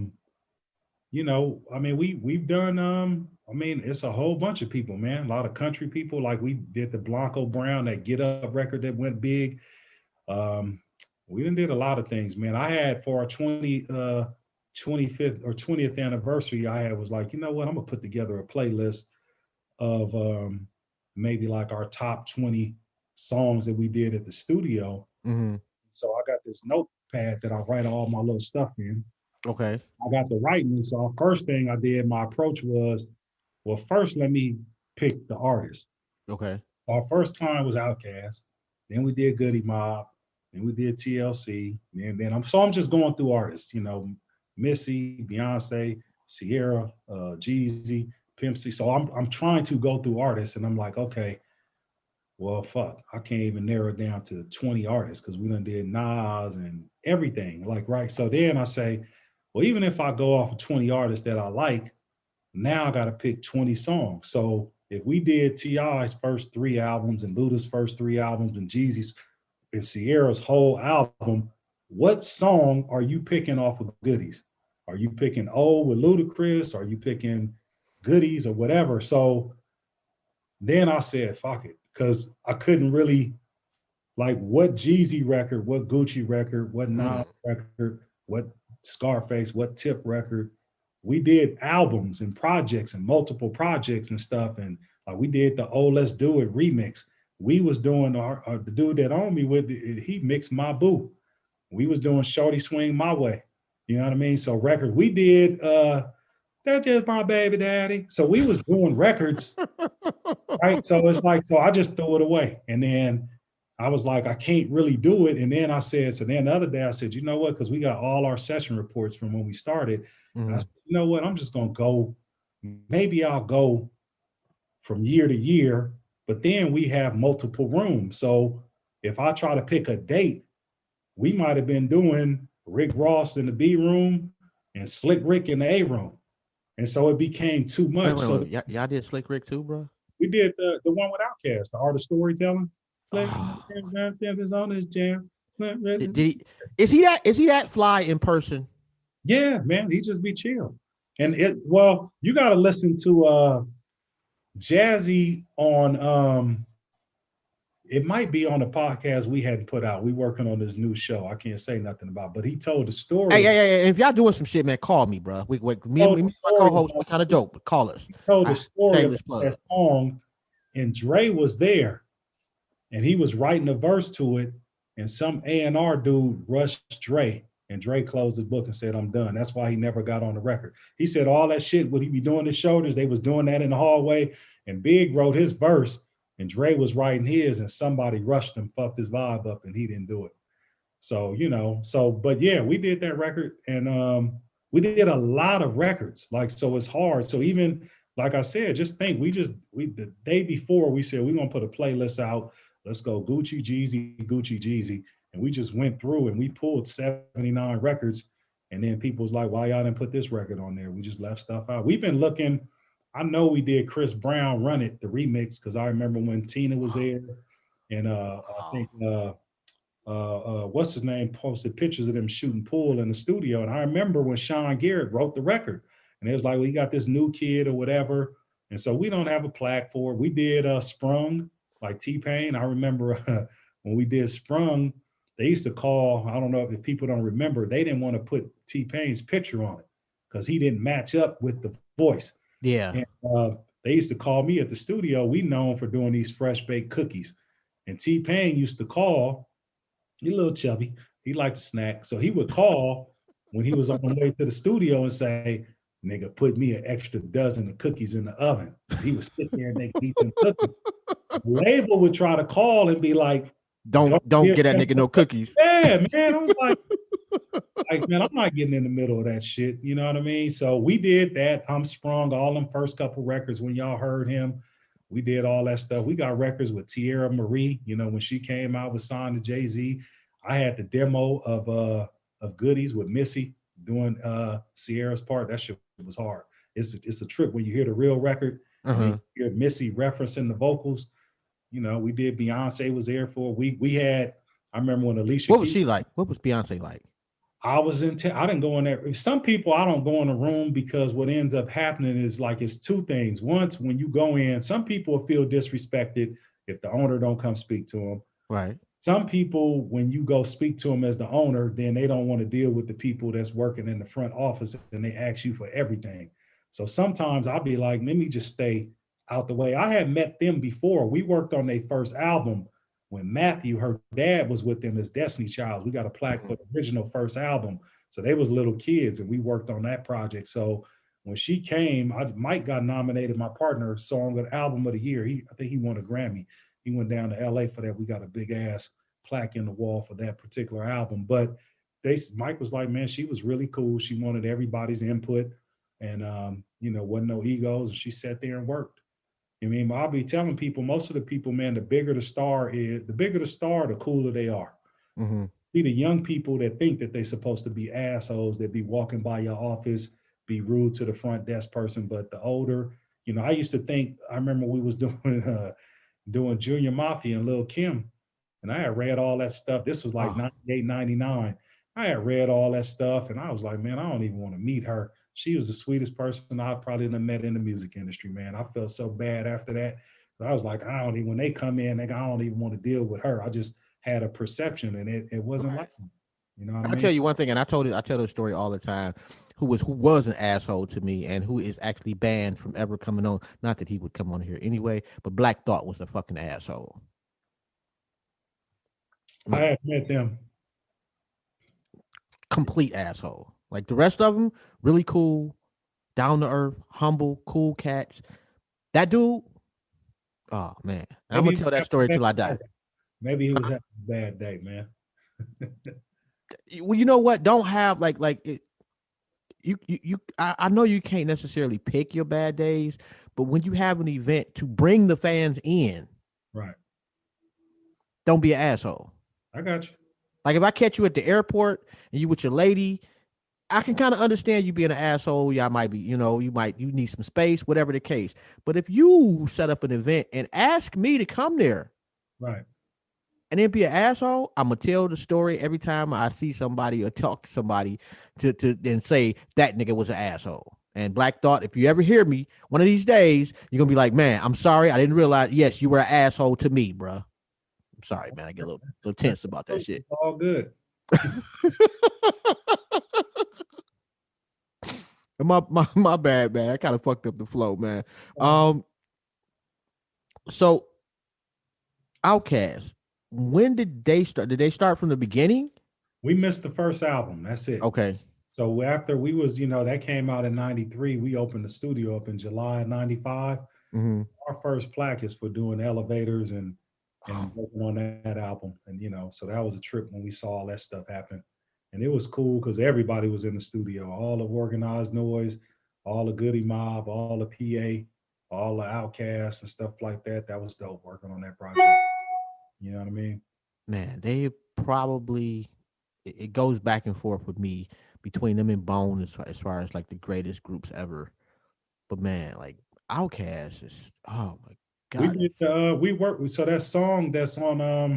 I mean we've done. I mean it's a whole bunch of people, man. A lot of country people. Like we did the Blanco Brown, that Get Up record that went big. We done did a lot of things, man. I had for our 25th or 20th anniversary, I was like, you know what? I'm gonna put together a playlist of maybe like our top 20 songs that we did at the studio. Mm-hmm. So I got this notepad that I write all my little stuff in. Okay. I got the writing. So first thing I did, my approach was, well, first let me pick the artist. Okay. Our first client was Outkast. Then we did Goody Mob. Then we did TLC. And then I'm just going through artists, Missy, Beyonce, Sierra, Jeezy, Pimp C. So I'm trying to go through artists, and I'm like, okay, well, fuck, I can't even narrow it down to 20 artists because we done did Nas and everything. Like, right. So then I say, well, even if I go off of 20 artists that I like, now I got to pick 20 songs. So if we did T.I.'s first 3 albums and Luda's first 3 albums and Jeezy's and Sierra's whole album, what song are you picking off of Goodies? Are you picking O with Ludacris? Are you picking Goodies or whatever? So then I said, fuck it, because I couldn't really, like, what Jeezy record, what Gucci record, what Nas record, what Scarface, what Tip record. We did albums and projects and multiple projects and stuff. And we did the Oh Let's Do It remix. We was doing the dude that owned me with it, he mixed my boo. We was doing Shorty Swing My Way. You know what I mean? So record, we did That's Just My Baby Daddy. So we was doing records, right? So it's like, so I just threw it away. And then I was like, I can't really do it. And then I said, so then the other day I said, you know what? Because we got all our session reports from when we started. I said, you know what? I'm just going to go. Maybe I'll go from year to year, but then we have multiple rooms. So if I try to pick a date, we might have been doing Rick Ross in the B room and Slick Rick in the A room. And so it became too much. So y'all did Slick Rick too, bro? We did the one with Outkast, the art of storytelling. Is on this jam. Is he that fly in person? Yeah, man, he just be chill. And you gotta listen to Jazzy on it might be on the podcast we hadn't put out. We working on this new show. I can't say nothing about, but he told the story. Hey, if y'all doing some shit, man, call me, bro. Me and my co-host, we kind of joke, but call us. He told the story of that song, and Dre was there, and he was writing a verse to it, and some A&R dude rushed Dre, and Dre closed his book and said, I'm done. That's why he never got on the record. He said all that shit, would he be doing his shoulders? They was doing that in the hallway, and Big wrote his verse, and Dre was writing his, and somebody rushed him, fucked his vibe up, and he didn't do it. So, but yeah, we did that record, and we did a lot of records. Like, so it's hard. So even, like I said, just think, the day before we said, we're going to put a playlist out. Let's go Gucci, Jeezy, and we just went through and we pulled 79 records. And then people was like, why y'all didn't put this record on there? We just left stuff out. We've been looking. I know we did Chris Brown Run It, the remix, because I remember when Tina was there. And I think what's his name posted pictures of them shooting pool in the studio. And I remember when Sean Garrett wrote the record. And it was like, well, you got this new kid or whatever. And so we don't have a plaque for it. We did Sprung, like T-Pain. I remember when we did Sprung, they used to call, I don't know if people don't remember, they didn't want to put T-Pain's picture on it because he didn't match up with the voice. Yeah. And they used to call me at the studio. We known for doing these fresh baked cookies. And T-Pain used to call, he's a little chubby, he liked to snack. So he would call when he was on the way to the studio and say, nigga, put me an extra dozen of cookies in the oven. He would sit there and they eat them cookies. The label would try to call and be like, don't get that nigga no cookies. Yeah, man. I was like, man, I'm not getting in the middle of that shit. You know what I mean? So we did that. I'm Sprung, all them first couple records when y'all heard him. We did all that stuff. We got records with Tierra Marie. You know, when she came out with signed to Jay-Z, I had the demo of Goodies with Missy doing Sierra's part. That shit was hard. It's a trip when you hear the real record. You hear Missy referencing the vocals. You know, we did Beyonce was there for a week. We had, I remember when Alicia. What was she like? What was Beyonce like? I didn't go in there. Some people, I don't go in the room because what ends up happening is like, it's two things. Once, when you go in, some people feel disrespected if the owner don't come speak to them. Right. Some people, when you go speak to them as the owner, then they don't want to deal with the people that's working in the front office and they ask you for everything. So sometimes I'll be like, let me just stay out the way. I had met them before. We worked on their first album when Matthew, her dad, was with them as Destiny Child. We got a plaque for the original first album. So they was little kids and we worked on that project. So when she came, Mike got nominated, my partner, song of the album of the year. I think he won a Grammy. He went down to LA for that. We got a big ass plaque in the wall for that particular album. But Mike was like, man, she was really cool. She wanted everybody's input and, wasn't no egos. And she sat there and worked. I mean, I'll be telling people, most of the people, man, the bigger the star, the cooler they are. Mm-hmm. See the young people that think that they're supposed to be assholes, that be walking by your office, be rude to the front desk person. But the older, I used to think, I remember we was doing Junior Mafia and Lil' Kim. And I had read all that stuff. This was like 98, 99. I had read all that stuff. And I was like, man, I don't even want to meet her. She was the sweetest person I probably met in the music industry, man. I felt so bad after that. But I was like, when they come in, I don't even want to deal with her. I just had a perception and it wasn't like me. You know what I mean? I'll tell you one thing, and I tell this story all the time, who was an asshole to me and who is actually banned from ever coming on. Not that he would come on here anyway, but Black Thought was a fucking asshole. I had met them. Complete asshole. Like the rest of them, really cool, down to earth, humble, cool cats. That dude, oh man, I'm gonna tell that story till I die. Maybe he was having a bad day, man. Well, you know what? Don't have like it. I know you can't necessarily pick your bad days, but when you have an event to bring the fans in, right? Don't be an asshole. I got you. Like if I catch you at the airport and you with your lady, I can kind of understand you being an asshole. Yeah, I might be, you need some space, whatever the case. But if you set up an event and ask me to come there, right, and then be an asshole, I'm gonna tell the story every time I see somebody or talk to somebody to then say that nigga was an asshole. And Black Thought, if you ever hear me one of these days, you're gonna be like, man, I'm sorry, I didn't realize. Yes, you were an asshole to me, bro. I'm sorry, man. I get a little tense about that shit. It's all good. My bad, man. I kind of fucked up the flow, man. So Outkast, when did they start? Did they start from the beginning? We missed the first album. That's it. Okay. So after we was, that came out in 93, we opened the studio up in July of 95. Mm-hmm. Our first plaque is for doing Elevators and working on that album. And, so that was a trip when we saw all that stuff happen. And it was cool because everybody was in the studio, all the Organized Noise, all the Goody Mob, all the PA, all the Outcasts and stuff like that. That was dope working on that project. You know what I mean? Man, they probably, it goes back and forth with me between them and Bone as far as like the greatest groups ever. But man, like Outkast is, oh my We god, did we worked with, so that song that's on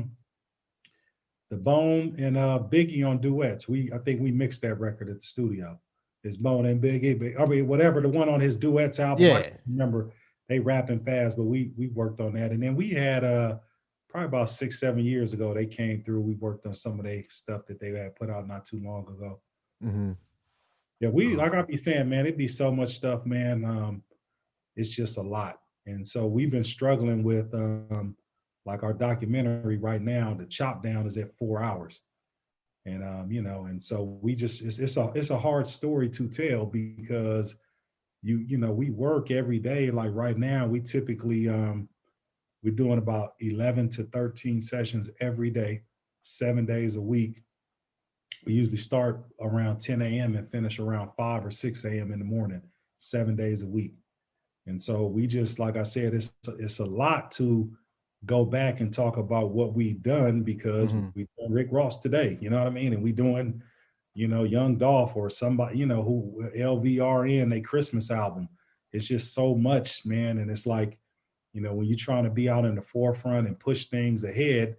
the Bone and Biggie on duets. I think we mixed that record at the studio. It's Bone and Biggie, but I mean whatever the one on his duets album. I yeah. can't remember, they rapping fast, but we worked on that. And then we had probably about 6-7 years ago they came through. We worked on some of their stuff that they had put out not too long ago. Mm-hmm. Yeah, we like I be saying, man, it'd be so much stuff, man. It's just a lot. And so we've been struggling with like our documentary right now. The chop down is at 4 hours. And and so we just it's a hard story to tell because we work every day. Like right now, we typically we're doing about 11 to 13 sessions every day, 7 days a week. We usually start around 10 a.m. and finish around 5 or 6 a.m. in the morning, 7 days a week. And so we just, like I said, it's a lot to go back and talk about what we've done because we done Rick Ross today, you know what I mean? And we doing, Young Dolph or somebody, who LVRN, a Christmas album. It's just so much, man. And it's like, when you're trying to be out in the forefront and push things ahead,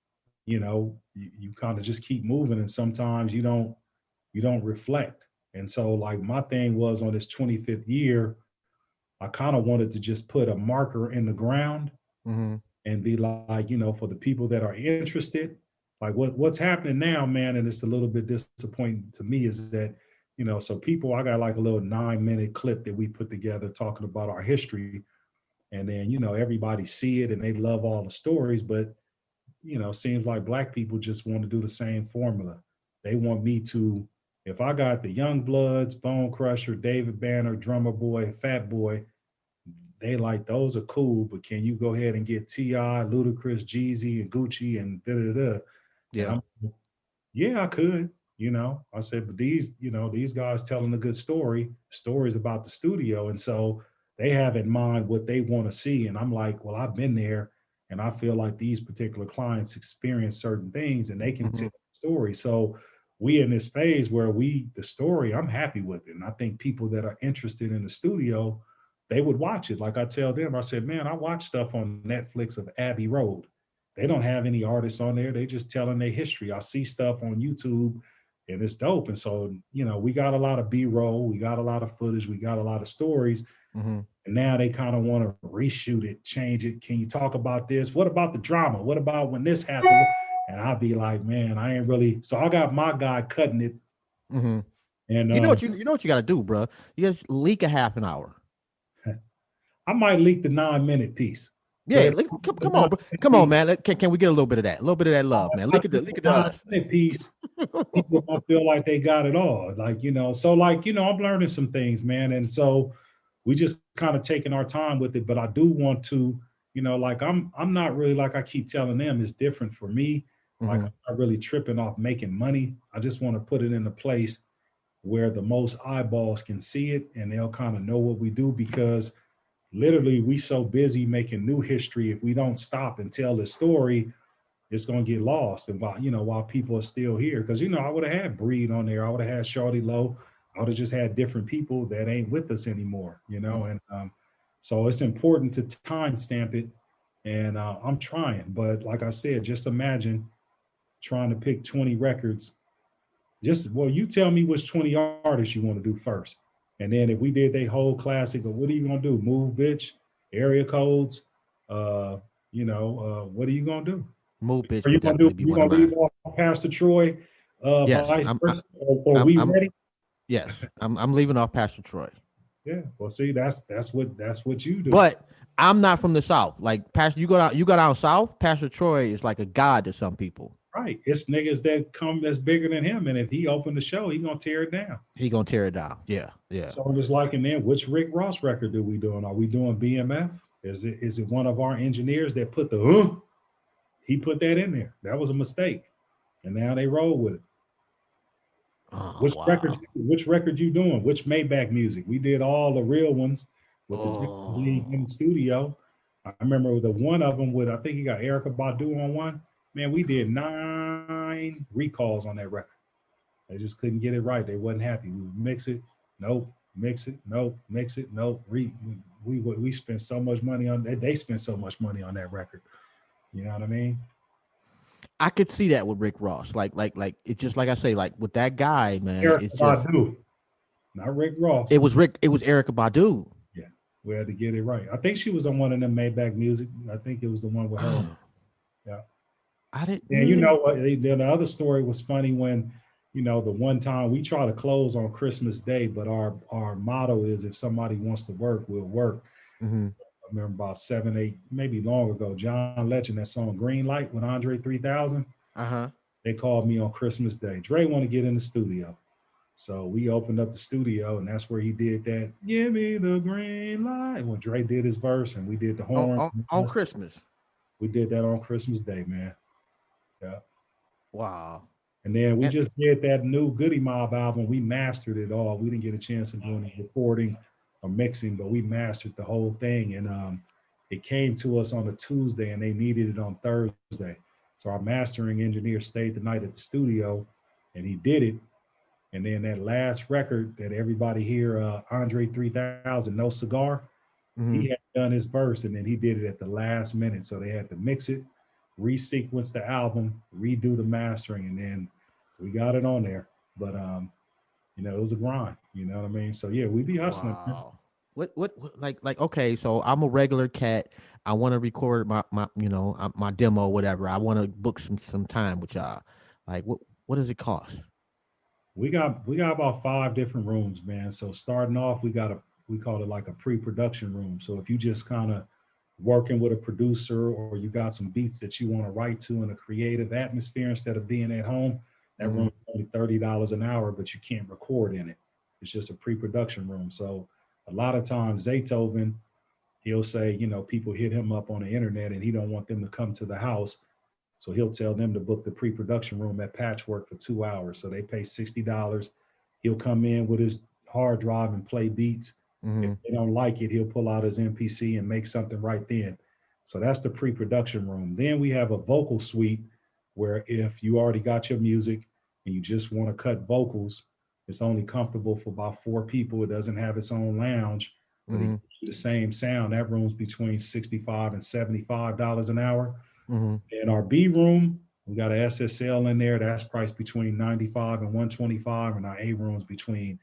you kind of just keep moving. And sometimes you don't reflect. And so like my thing was on this 25th year, I kind of wanted to just put a marker in the ground and be like, for the people that are interested, like what's happening now, man, and it's a little bit disappointing to me is that, so people, I got like a little 9-minute clip that we put together talking about our history. And then, everybody see it and they love all the stories, but, seems like Black people just want to do the same formula. They want me to, if I got the Young Bloods, Bone Crusher, David Banner, Drummer Boy, Fat Boy, they like those are cool, but can you go ahead and get T.I., Ludacris, Jeezy, and Gucci, and da da da? Yeah. Yeah, I could. I said, but these guys telling a good stories about the studio, and so they have in mind what they want to see. And I'm like, well, I've been there, and I feel like these particular clients experience certain things, and they can tell the story. So we in this phase where the story, I'm happy with it, and I think people that are interested in the studio, they would watch it. Like I tell them, I said, man, I watch stuff on Netflix of Abbey Road. They don't have any artists on there. They just telling their history. I see stuff on YouTube and it's dope. And so, we got a lot of B-roll. We got a lot of footage. We got a lot of stories. And now they kind of want to reshoot it, change it. Can you talk about this? What about the drama? What about when this happened? And I'll be like, man, I ain't really. So I got my guy cutting it. And you know what you got to do, bro. You just leak a half an hour. I might leak the 9-minute piece. Yeah, come on, bro. Come on, man. Can we get a little bit of that? A little bit of that love, man. Look at the us. Piece. People don't feel like they got it all. Like, so like, I'm learning some things, man. And so we just kind of taking our time with it. But I do want to, like I'm not really, like I keep telling them, it's different for me. Like I'm not really tripping off making money. I just want to put it in a place where the most eyeballs can see it and they'll kind of know what we do, because literally we so busy making new history. If we don't stop and tell the story, it's going to get lost. And while people are still here, because, I would have had Breed on there. I would have had Shawty Low. I would have just had different people that ain't with us anymore, and so it's important to timestamp it. And I'm trying, but like I said, just imagine trying to pick 20 records. You tell me which 20 artists you want to do first. And then if we did a whole classic, what are you gonna do? Move, bitch, area codes. What are you gonna do? Move, bitch. Are you gonna do? You gonna leave off Pastor Troy? Yes, vice versa, or we ready? Yes, I'm leaving off Pastor Troy. Yeah. Well, see, that's what you do. But I'm not from the South. Like Pastor, you go down South. Pastor Troy is like a god to some people. Right. It's niggas that come that's bigger than him. And if he opened the show, he gonna tear it down. He gonna tear it down. Yeah. So I'm just like, and then which Rick Ross record are we doing? Are we doing BMF? Is it one of our engineers that put he put that in there? That was a mistake. And now they roll with it. Oh, which record you doing? Which Maybach music? We did all the real ones with the Justice League in the studio. I remember the one of them with, I think he got Erykah Badu on one. Man, we did 9 recalls on that record. They just couldn't get it right. They wasn't happy. We would mix it, nope, mix it, nope, mix it, nope. We spent so much money on that. They spent so much money on that record. You know what I mean? I could see that with Rick Ross. Like it's just like I say, like with that guy, man, Erykah it's just Badu, not Rick Ross. it was Erykah Badu. Yeah, we had to get it right. I think she was on one of them Maybach Music. I think it was the one with her. Yeah. I didn't. And you know what? Then the other story was funny when, you know, the one time we try to close on Christmas Day, but our motto is if somebody wants to work, we'll work. Mm-hmm. I remember about 7, 8, maybe long ago, John Legend, that song Green Light with Andre 3000. They called me on Christmas Day. Dre want to get in the studio. So we opened up the studio, and that's where he did that. Give me the green light. When Dre did his verse, and we did the horn on Christmas. We did that on Christmas Day, man. Yeah. Wow. And then we just did that new Goody Mob album. We mastered it all. We didn't get a chance to do any recording or mixing, but we mastered the whole thing. And it came to us on a Tuesday, and they needed it on Thursday. So our mastering engineer stayed the night at the studio, and he did it. And then that last record that everybody here, Andre 3000, No Cigar, he had done his verse, and then he did it at the last minute. So they had to mix it, resequence the album, redo the mastering, and then we got it on there. But you know, it was a grind. You know what I mean? So yeah, we be hustling. Wow. What like okay, so I'm a regular cat. I want to record my you know my demo, whatever. I want to book some time with y'all. Like what does it cost? We got about 5 different rooms, man. So starting off, we call it like a pre-production room. So if you just kind of working with a producer, or you got some beats that you want to write to in a creative atmosphere instead of being at home, that room is only $30 an hour, but you can't record in it. It's just a pre-production room. So a lot of times Zaytoven, he'll say, you know, people hit him up on the internet and he don't want them to come to the house. So he'll tell them to book the pre-production room at Patchwork for 2 hours. So they pay $60. He'll come in with his hard drive and play beats. If they don't like it, he'll pull out his MPC and make something right then. So that's the pre-production room. Then we have a vocal suite where if you already got your music and you just want to cut vocals, it's only comfortable for about 4 people. It doesn't have its own lounge, but it gives you the same sound. That room's between $65 and $75 an hour. In our B room, we got an SSL in there. That's priced between $95 and $125, and our A room's between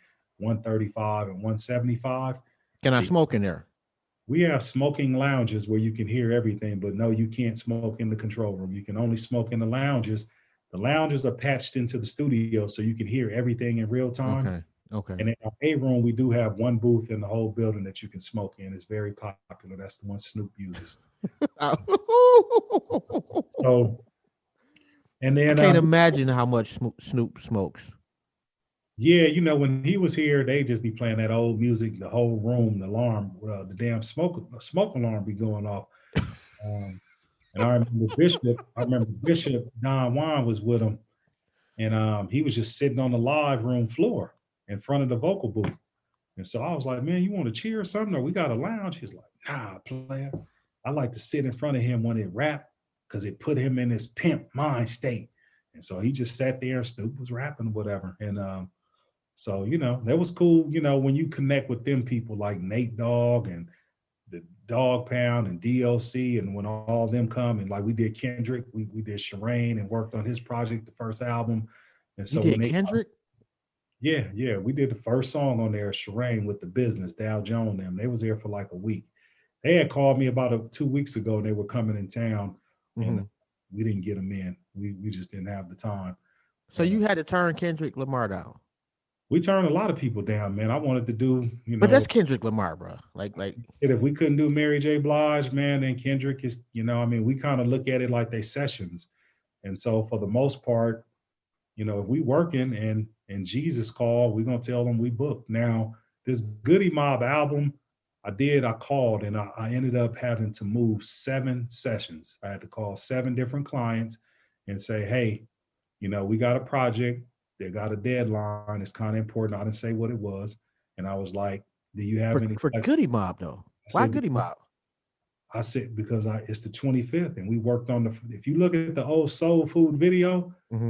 $135 and $175. Can I smoke in there? We have smoking lounges where you can hear everything, but no, you can't smoke in the control room. You can only smoke in the lounges. The lounges are patched into the studio so you can hear everything in real time. Okay. And in our A room, we do have one booth in the whole building that you can smoke in. It's very popular. That's the one Snoop uses. So, and then I can't imagine how much Snoop smokes. Yeah, you know, when he was here, they just be playing that old music, the whole room, the alarm, the damn smoke alarm be going off. And I remember Bishop Don Juan was with him, and he was just sitting on the live room floor in front of the vocal booth. And so I was like, man, you want to cheer or something? Or we got a lounge? He's like, nah, player. I like to sit in front of him when it rap because it put him in this pimp mind state. And so he just sat there and Snoop was rapping or whatever. And so, you know, that was cool. You know, when you connect with them people like Nate Dogg and the Dog Pound and DLC, and when all of them come, and like we did Kendrick, we did Shireen and worked on his project, the first album. And so you did Kendrick? Yeah, we did the first song on there, Shireen with The Business, Dow Jones, them. They was there for like a week. They had called me about 2 weeks ago, and they were coming in town, and we didn't get them in. We just didn't have the time. So you had to turn Kendrick Lamar down. We turned a lot of people down, man. I wanted to do, you know. But that's Kendrick Lamar, bro. Like if we couldn't do Mary J. Blige, man, then Kendrick is, you know, I mean, we kind of look at it like they sessions. And so for the most part, you know, if we working and Jesus called, we're going to tell them we booked. Now, this Goody Mob album, I called, and I ended up having to move 7 sessions. I had to call 7 different clients and say, hey, you know, we got a project. They got a deadline. It's kind of important. I didn't say what it was. And I was like, do you have any? For Goody Mob, though. Why Goody Mob? I said, because it's the 25th. And we worked on if you look at the old Soul Food video, that's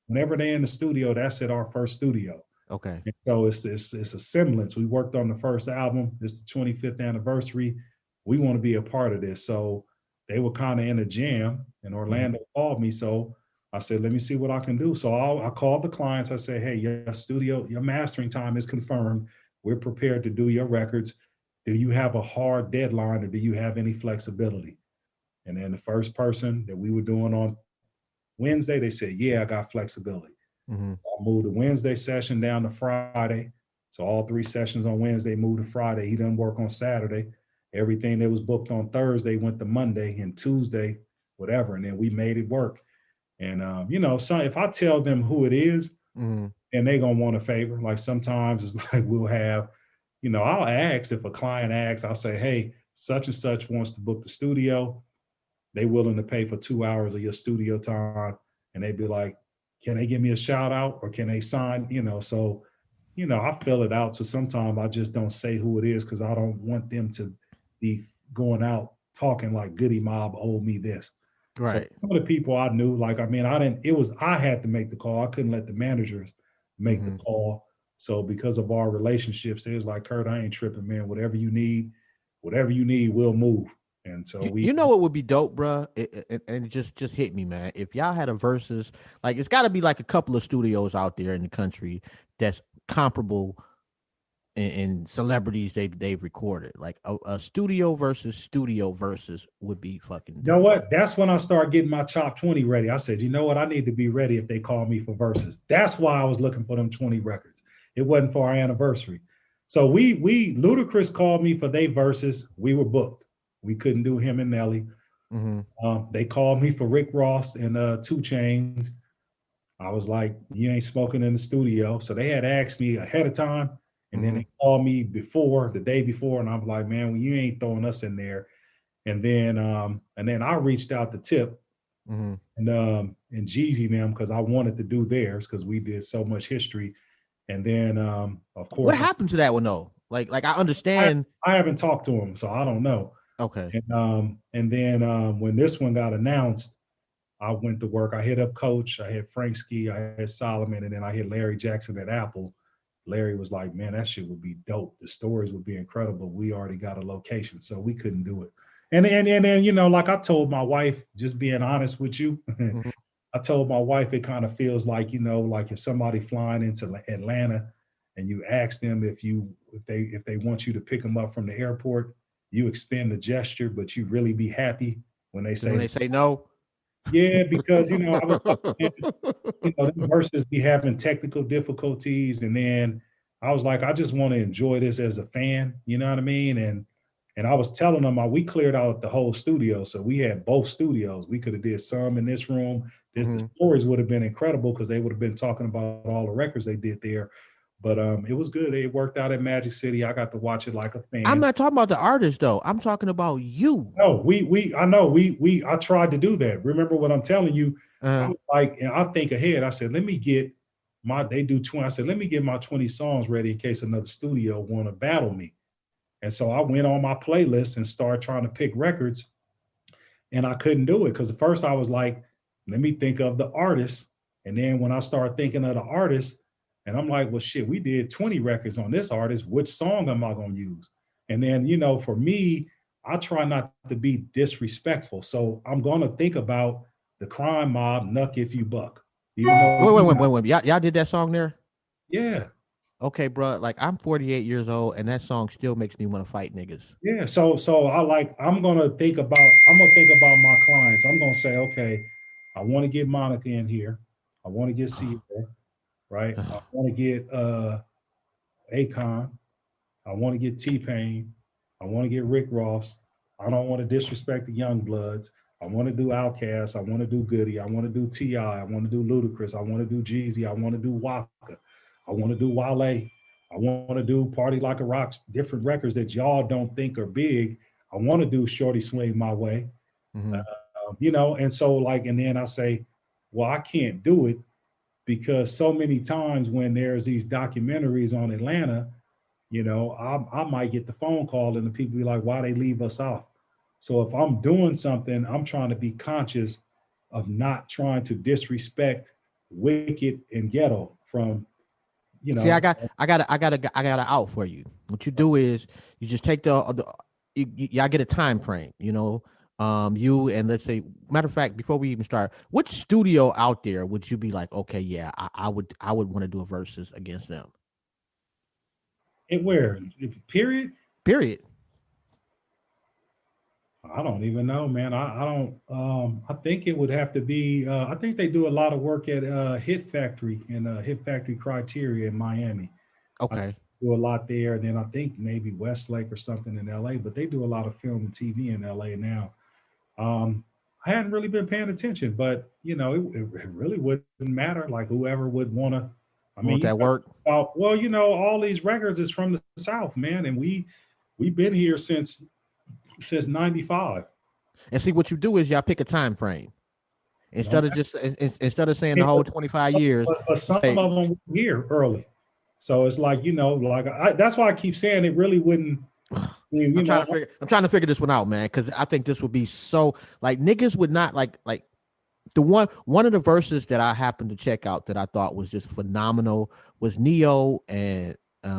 whenever they're in the studio, that's at our first studio. Okay. And so it's a semblance. We worked on the first album. It's the 25th anniversary. We want to be a part of this. So they were kind of in a jam, and Orlando called me. So I said, let me see what I can do. So I called the clients. I said, hey, your studio, your mastering time is confirmed. We're prepared to do your records. Do you have a hard deadline, or do you have any flexibility? And then the first person that we were doing on Wednesday, they said, yeah, I got flexibility. Mm-hmm. I moved the Wednesday session down to Friday. So all 3 sessions on Wednesday moved to Friday. He didn't work on Saturday. Everything that was booked on Thursday went to Monday and Tuesday, whatever. And then we made it work. And, so if I tell them who it is, Mm-hmm. and they going to want a favor, like sometimes it's like we'll have, I'll ask if a client asks, I'll say, hey, such and such wants to book the studio. They willing to pay for 2 hours of your studio time. And they'd be like, can they give me a shout out, or can they sign, so, I fill it out. So sometimes I just don't say who it is, because I don't want them to be going out talking like Goody Mob owed me this. Right. So some of the people I knew, I had to make the call. I couldn't let the managers make the call. So because of our relationships, it was like, Kurt, I ain't tripping, man. Whatever you need, we'll move. And so you know what would be dope, bro? And it just hit me, man. If y'all had a versus, like, it's got to be like a couple of studios out there in the country that's comparable in celebrities they've recorded. Like a studio versus would be fucking dope. You know what? That's when I started getting my top 20 ready. I said, you know what? I need to be ready if they call me for verses. That's why I was looking for them 20 records. It wasn't for our anniversary. So Ludacris called me for their verses. We were booked. We couldn't do him and Nelly. They called me for Rick Ross and 2 Chainz. I was like, you ain't smoking in the studio. So they had asked me ahead of time, and then they called me the day before, and I'm like, man, well, you ain't throwing us in there. And then I reached out to Tip and Jeezy them, because I wanted to do theirs, because we did so much history. And then of course, what happened to that one though? Like I understand. I haven't talked to him, so I don't know. Okay. And then when this one got announced, I went to work. I hit up Coach. I had Frank Ski. I had Solomon, and then I hit Larry Jackson at Apple. Larry was like, man, that shit would be dope. The stories would be incredible. We already got a location, so we couldn't do it. And then, like I told my wife, just being honest with you, I told my wife, it kind of feels like, like if somebody flying into Atlanta and you ask them if they want you to pick them up from the airport, you extend the gesture, but you really be happy when they say no. Yeah, because versus be having technical difficulties, and then I was like, I just want to enjoy this as a fan, you know what I mean? And I was telling them, we cleared out the whole studio, so we had both studios. We could have did some in this room. The stories would have been incredible, because they would have been talking about all the records they did there. But it was good. It worked out at Magic City. I got to watch it like a fan. I'm not talking about the artist though. I'm talking about you. No, I tried to do that. Remember what I'm telling you? I was like, and I think ahead. I said, let me get they do 20. I said, let me get my 20 songs ready in case another studio want to battle me. And so I went on my playlist and started trying to pick records, and I couldn't do it, because at first I was like, let me think of the artist. And then when I started thinking of the artist, and I'm like, well, shit, we did 20 records on this artist. Which song am I going to use? And then, for me, I try not to be disrespectful. So I'm going to think about the Crime Mob, Knuck If You Buck. Wait. Y'all did that song there? Yeah. Okay, bro. Like, I'm 48 years old, and that song still makes me want to fight niggas. Yeah. So I'm going to think about my clients. I'm going to say, okay, I want to get Monica in here. I want to get Sierra, right? I want to get Akon. I want to get T-Pain. I want to get Rick Ross. I don't want to disrespect the Young Bloods. I want to do Outkast. I want to do Goody. I want to do T.I. I want to do Ludacris. I want to do Jeezy. I want to do Waka. I want to do Wale. I want to do Party Like a Rock, different records that y'all don't think are big. I want to do Shorty Swing My Way. And so and then I say, well, I can't do it, because so many times when there's these documentaries on Atlanta, I might get the phone call and the people be like, why they leave us off? So if I'm doing something, I'm trying to be conscious of not trying to disrespect Wicked and Ghetto from, See, I got a out for you. What you do is you just take y'all get a time frame. You and let's say, matter of fact, before we even start, which studio out there would you be like, okay, yeah, I would want to do a versus against them. it where period. Period. I don't even know, man. I don't. I think it would have to be. I think they do a lot of work at Hit Factory and Hit Factory Criteria in Miami. I Okay. do a lot there, and then I think maybe Westlake or something in LA. But they do a lot of film and TV in LA now. I hadn't really been paying attention, but it really wouldn't matter. Like whoever would want to. I Want mean, that work? well, all these records is from the South, man, and we've been here since '95. And see, what you do is y'all pick a time frame instead of just instead of saying the Yeah, whole 25 years. but some Say, of them were here early, so it's like like that's why I keep saying it really wouldn't. I'm trying to figure this one out, man, because I think this would be so like niggas would not like the one of the verses that I happened to check out that I thought was just phenomenal was Neo and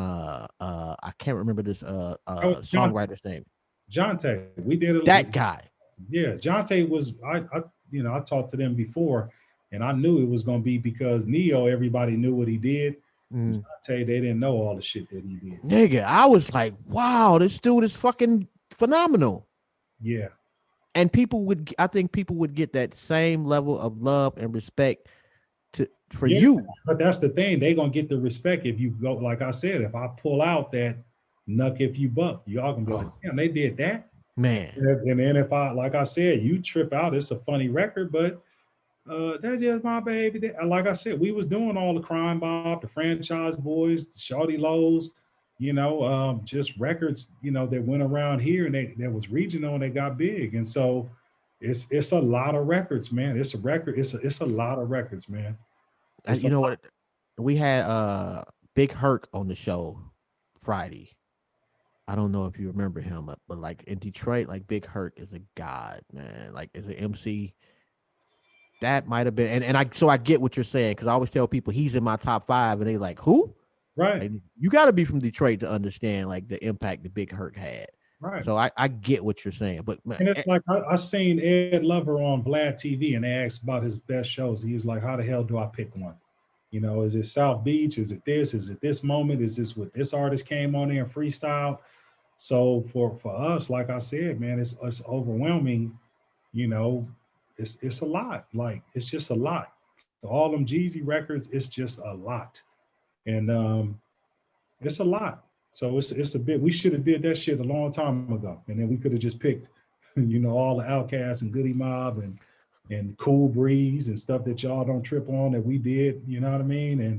I can't remember this songwriter's name. Jonte. We did that guy. Yeah, Jonte was I talked to them before, and I knew it was gonna be because Neo. Everybody knew what he did. Mm. Jonte, they didn't know all the shit that he did. Nigga, I was like, wow, this dude is fucking phenomenal. Yeah. And I think people would get that same level of love and respect for you. But that's the thing. They're going to get the respect if you go, like I said, if I pull out that Nuck If You Buck, y'all can be like, damn, they did that. Man. And then if like I said, you trip out, it's a funny record, but that's just my baby. Like I said, we was doing all the Crime Bob, the Franchise Boys, the Shawty Lows, just records, that went around here and that was regional and they got big. And so it's a lot of records, man. It's a record. It's a lot of records, man. You know what? We had Big Herc on the show Friday. I don't know if you remember him, but like in Detroit, like Big Herc is a god, man. Like as an MC, that might have been, and I get what you're saying because I always tell people he's in my top 5, and they like who? Right. Like, you got to be from Detroit to understand like the impact that Big Herc had. Right. So I get what you're saying, but man, and it's like I seen Ed Lover on Vlad TV, and they asked about his best shows. He was like, "How the hell do I pick one? Is it South Beach? Is it this? Is it this moment? Is this what this artist came on there and freestyle?" So for us, like I said, man, it's overwhelming. It's a lot. Like it's just a lot. So all them Jeezy records, it's just a lot, and it's a lot. So it's a bit. We should have did that shit a long time ago, and then we could have just picked, all the Outkast and Goody Mob and Cool Breeze and stuff that y'all don't trip on that we did. You know what I mean? And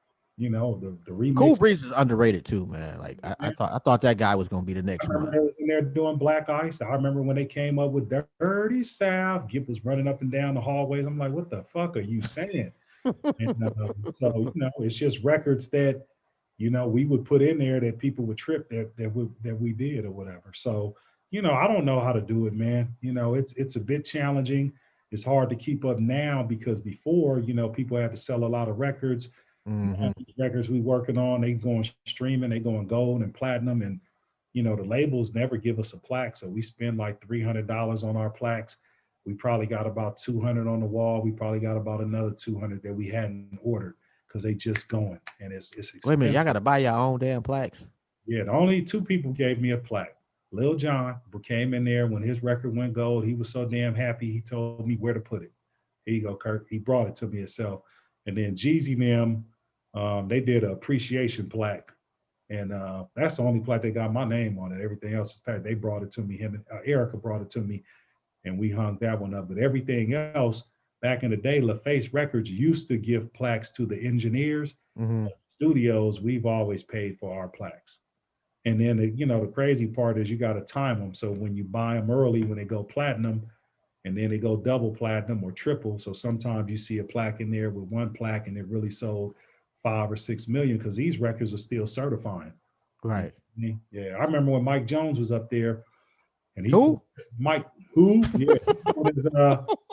the remix. Cool Breeze is underrated too, man. Like I thought that guy was gonna be the next one. When they're doing Black Ice, I remember when they came up with Dirty South. Gipp was running up and down the hallways. I'm like, what the fuck are you saying? And, so it's just records that we would put in there that people would trip that we did or whatever. So I don't know how to do it, man. It's a bit challenging. It's hard to keep up now because before people had to sell a lot of records. Mm-hmm. Records we working on, they going streaming, they going gold and platinum, and the labels never give us a plaque, so we spend like $300 on our plaques. We probably got about 200 on the wall. We probably got about another 200 that we hadn't ordered because they just going, and it's expensive. Wait a minute, y'all got to buy your own damn plaques. Yeah, the only 2 people gave me a plaque. Lil Jon came in there when his record went gold. He was so damn happy. He told me where to put it. Here you go, Kirk. He brought it to me himself. And then Jeezy and them. They did an appreciation plaque, and that's the only plaque they got my name on it. Everything else is packed. They brought it to me. Him and Erica brought it to me, and we hung that one up. But everything else, back in the day, LaFace Records used to give plaques to the engineers. Mm-hmm. Studios, we've always paid for our plaques. And then, the crazy part is you got to time them. So when you buy them early, when they go platinum, and then they go double platinum or triple. So sometimes you see a plaque in there with one plaque, and it really sold 5 or 6 million because these records are still certifying. Right. Yeah. I remember when Mike Jones was up there and Who? Mike, who? Yeah.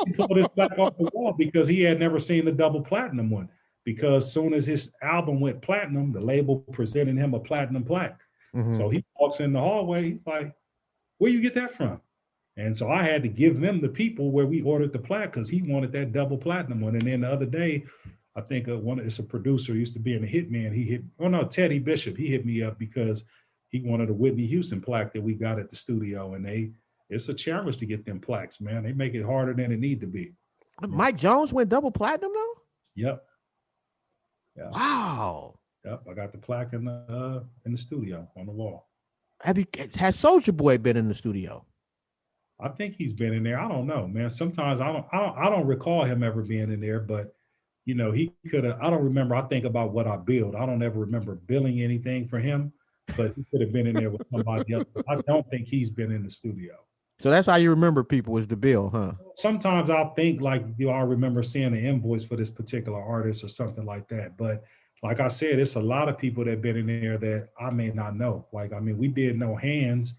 He pulled his plaque off the wall because he had never seen the double platinum one. Because soon as his album went platinum, the label presented him a platinum plaque. So he walks in the hallway. He's like, "Where you get that from?" And so I had to give them the people where we ordered the plaque because he wanted that double platinum one. And then the other day, I think it's a producer used to be in the Hitman. Teddy Bishop. He hit me up because he wanted a Whitney Houston plaque that we got at the studio, and it's a challenge to get them plaques, man. They make it harder than it need to be. Mike Jones went double platinum though? Yep. Yeah. Wow. Yep. I got the plaque in the studio on the wall. Has Soulja Boy been in the studio? I think he's been in there. I don't know, man. Sometimes I don't recall him ever being in there, but he could have. I don't remember. I think about what I billed. I don't ever remember billing anything for him, but he could have been in there with somebody else. I don't think he's been in the studio. So that's how you remember people was the bill, huh? Sometimes I'll think like, I remember seeing an invoice for this particular artist or something like that. But like I said, it's a lot of people that have been in there that I may not know. Like, I mean, we did No Hands,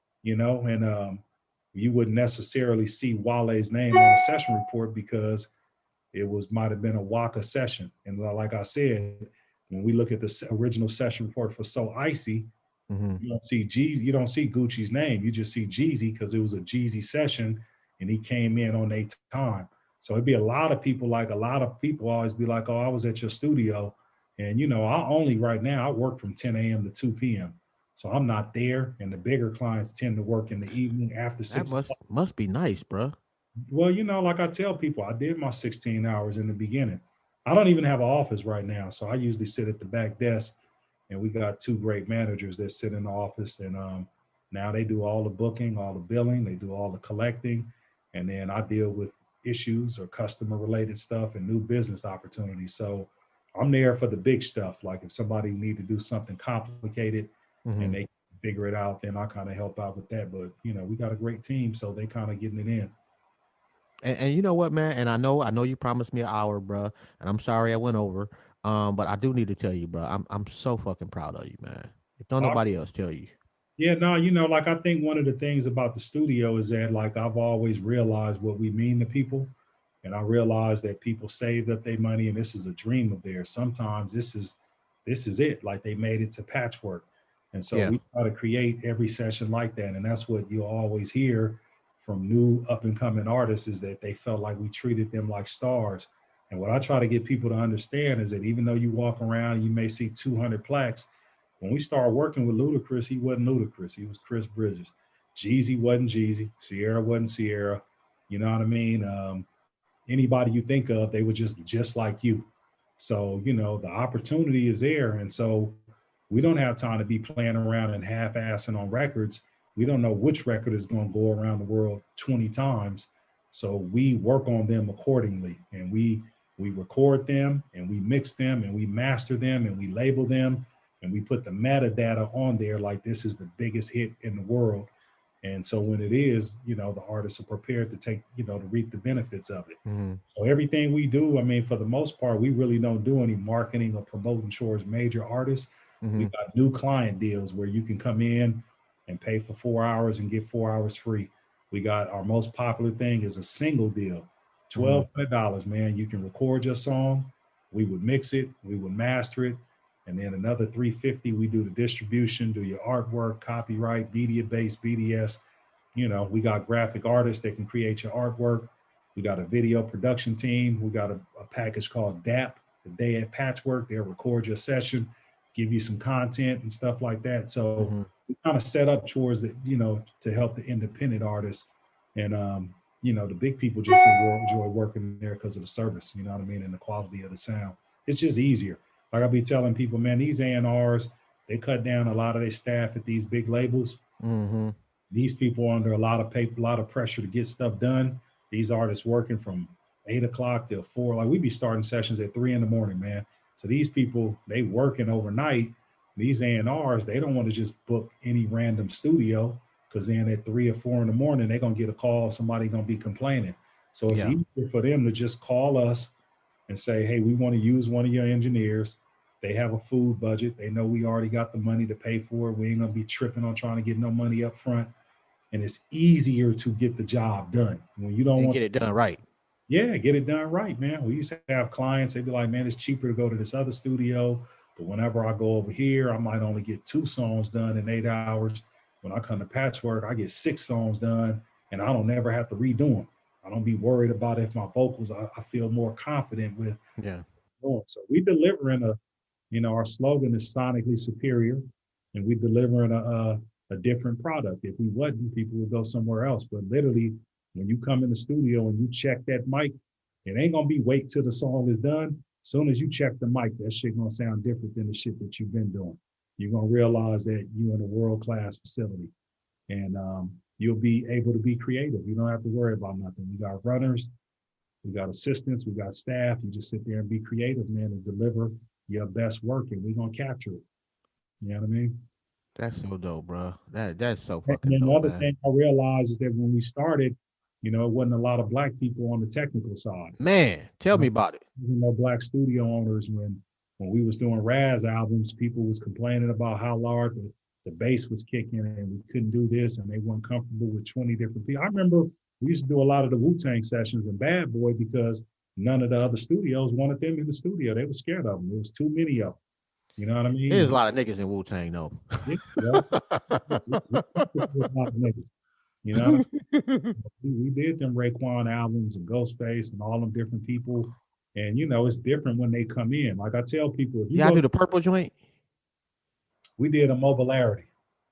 and you wouldn't necessarily see Wale's name on the session report because it might have been a Waka session. And like I said, when we look at the original session report for So Icy, you don't see Jeezy, you don't see Gucci's name. You just see Jeezy because it was a Jeezy session and he came in on their time. So it'd be a lot of people always be like, "Oh, I was at your studio." And, right now I work from 10 a.m. to 2 p.m. So I'm not there. And the bigger clients tend to work in the evening after 6 o'clock. Must be nice, bro. Well, like I tell people, I did my 16 hours in the beginning. I don't even have an office right now. So I usually sit at the back desk, and we got two great managers that sit in the office. And now they do all the booking, all the billing, they do all the collecting. And then I deal with issues or customer related stuff and new business opportunities. So I'm there for the big stuff. Like if somebody need to do something complicated and they figure it out, then I kind of help out with that. But, we got a great team, so they kind of getting it in. And you know what, man? And I know you promised me an hour, bro. And I'm sorry I went over. But I do need to tell you, bro, I'm so fucking proud of you, man. If don't nobody else tell you. Yeah, no, like I think one of the things about the studio is that like I've always realized what we mean to people. And I realized that people saved up their money and this is a dream of theirs. Sometimes this is it. Like they made it to Patchwork. And so we try to create every session like that. And that's what you always hear from new up and coming artists is that they felt like we treated them like stars. And what I try to get people to understand is that even though you walk around and you may see 200 plaques, when we started working with Ludacris, he wasn't Ludacris. He was Chris Bridges. Jeezy wasn't Jeezy. Sierra wasn't Sierra. You know what I mean? Anybody you think of, they were just like you. So, the opportunity is there. And so we don't have time to be playing around and half-assing on records. We don't know which record is going to go around the world 20 times. So we work on them accordingly. And we record them and we mix them and we master them and we label them and we put the metadata on there like this is the biggest hit in the world. And so when it is, the artists are prepared to take, to reap the benefits of it. So everything we do, I mean, for the most part, we really don't do any marketing or promoting towards major artists. We got new client deals where you can come in and pay for 4 hours and get 4 hours free. We got our most popular thing is a single deal, $1,200, man. You can record your song. We would mix it. We would master it. And then another $350, we do the distribution, do your artwork, copyright, media-based, BDS. We got graphic artists that can create your artwork. We got a video production team. We got a package called DAP, the Day at Patchwork. They'll record your session, give you some content and stuff like that. So we kind of set up towards the, to help the independent artists. And, the big people just enjoy working there because of the service, you know what I mean? And the quality of the sound. It's just easier. Like I be telling people, man, these A&Rs, they cut down a lot of their staff at these big labels. These people are under a lot of pressure to get stuff done. These artists working from 8 o'clock till 4. Like we be starting sessions at 3 in the morning, man. So these people, they working overnight. These A&Rs, they don't want to just book any random studio because then at 3 or 4 in the morning, they're going to get a call. Somebody going to be complaining. So it's easier for them to just call us and say, hey, we want to use one of your engineers. They have a food budget. They know we already got the money to pay for it. We ain't going to be tripping on trying to get no money up front. And it's easier to get the job done. When you don't want to get it done right. Yeah, get it done right, man. We used to have clients, they'd be like, man, it's cheaper to go to this other studio. But whenever I go over here, I might only get 2 songs done in 8 hours. When I come to Patchwork, I get 6 songs done and I don't never have to redo them. I don't be worried about if my vocals, I feel more confident with Yeah. doing. So we delivering our slogan is sonically superior and we delivering a different product. If we wasn't, people would go somewhere else. But literally, when you come in the studio and you check that mic, it ain't gonna be wait till the song is done. As soon as you check the mic, that shit gonna sound different than the shit that you've been doing. You're gonna realize that you're in a world-class facility, and you'll be able to be creative. You don't have to worry about nothing. We got runners, we got assistants, we got staff. You just sit there and be creative, man, and deliver your best work, and we're gonna capture it. You know what I mean? That's so dope, bro. That's so And fucking then the dope, other man. thing I realized is that when we started, it wasn't a lot of black people on the technical side. Man, tell me about it. Black studio owners when we was doing Raz albums, people was complaining about how large the bass was kicking and we couldn't do this and they weren't comfortable with 20 different people. I remember we used to do a lot of the Wu-Tang sessions in Bad Boy because none of the other studios wanted them in the studio. They were scared of them. There was too many of them. You know what I mean? There's a lot of niggas in Wu Tang though. Yeah, well, you know, we did them Raekwon albums and Ghostface and all them different people. And it's different when they come in. Like I tell people, if you Y'all go, do the purple joint? we did a mobilarity.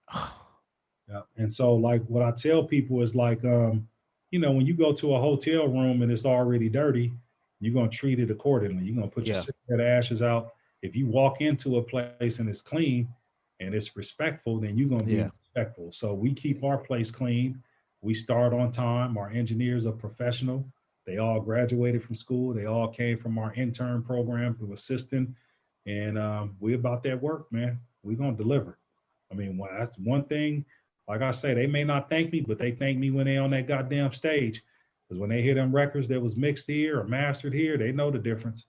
Yeah. And so like what I tell people is like, when you go to a hotel room and it's already dirty, you're gonna treat it accordingly. You're gonna put your cigarette ashes out. If you walk into a place and it's clean and it's respectful, then you're gonna be respectful. So we keep our place clean. We start on time. Our engineers are professional. They all graduated from school. They all came from our intern program through assistant. And we about that work, man. We're gonna deliver. I mean, that's one thing. Like I say, they may not thank me, but they thank me when they on that goddamn stage. Because when they hear them records that was mixed here or mastered here, they know the difference.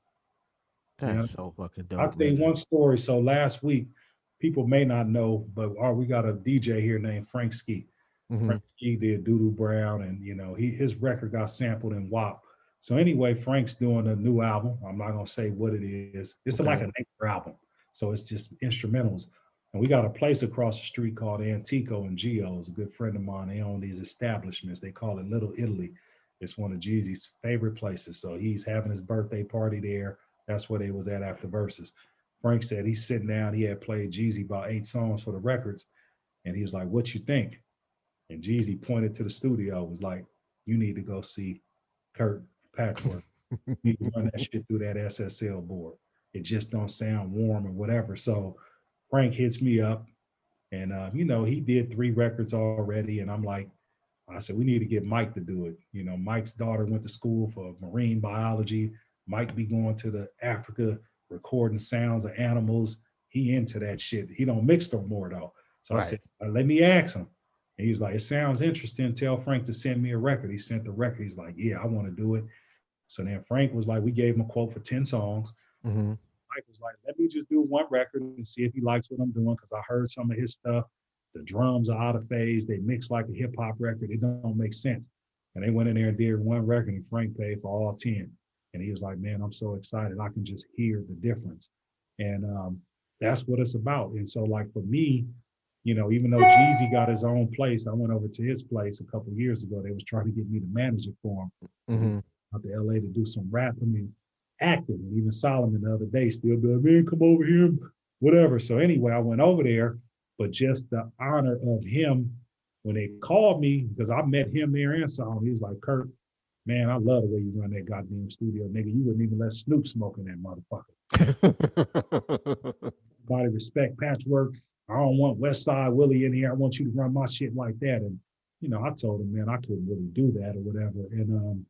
That's so fucking dope. I'll tell you one story. So last week, people may not know, but we got a DJ here named Frank Ski. Mm-hmm. Frank Ski did Doodoo Brown, and his record got sampled in WAP. So anyway, Frank's doing a new album. I'm not gonna say what it is. It's like an anchor album, so it's just instrumentals. And we got a place across the street called Antico and Gio's, a good friend of mine. They own these establishments. They call it Little Italy. It's one of Jeezy's favorite places. So he's having his birthday party there. That's where they was at after verses. Frank said he's sitting down. He had played Jeezy about 8 songs for the records. And he was like, what you think? And Jeezy pointed to the studio, was like, you need to go see Kurt Patchwork. You need to run that shit through that SSL board. It just don't sound warm or whatever. So Frank hits me up and, he did 3 records already. And I'm like, I said, we need to get Mike to do it. Mike's daughter went to school for marine biology. Mike be going to the Africa recording sounds of animals. He into that shit. He don't mix no more though. So I said, let me ask him. And he was like, it sounds interesting. Tell Frank to send me a record. He sent the record. He's like, yeah, I want to do it. So then Frank was like, we gave him a quote for 10 songs. Mm-hmm. Mike was like, let me just do 1 record and see if he likes what I'm doing. Cause I heard some of his stuff. The drums are out of phase. They mix like a hip hop record. It don't make sense. And they went in there and did 1 record and Frank paid for all 10. And he was like, man, I'm so excited. I can just hear the difference. And that's what it's about. And so like for me, even though Jeezy got his own place, I went over to his place a couple of years ago. They was trying to get me to manage it for him. Mm-hmm. Out to LA to do some rap. I mean, acting. And even Solomon the other day still be like, man, come over here, whatever. So anyway, I went over there, but just the honor of him when they called me, because I met him there and Solomon, he was like, Kurt, man, I love the way you run that goddamn studio, nigga. You wouldn't even let Snoop smoke in that motherfucker. Everybody respect Patchwork. I don't want West Side Willie in here. I want you to run my shit like that. And, I told him, man, I couldn't really do that or whatever. And,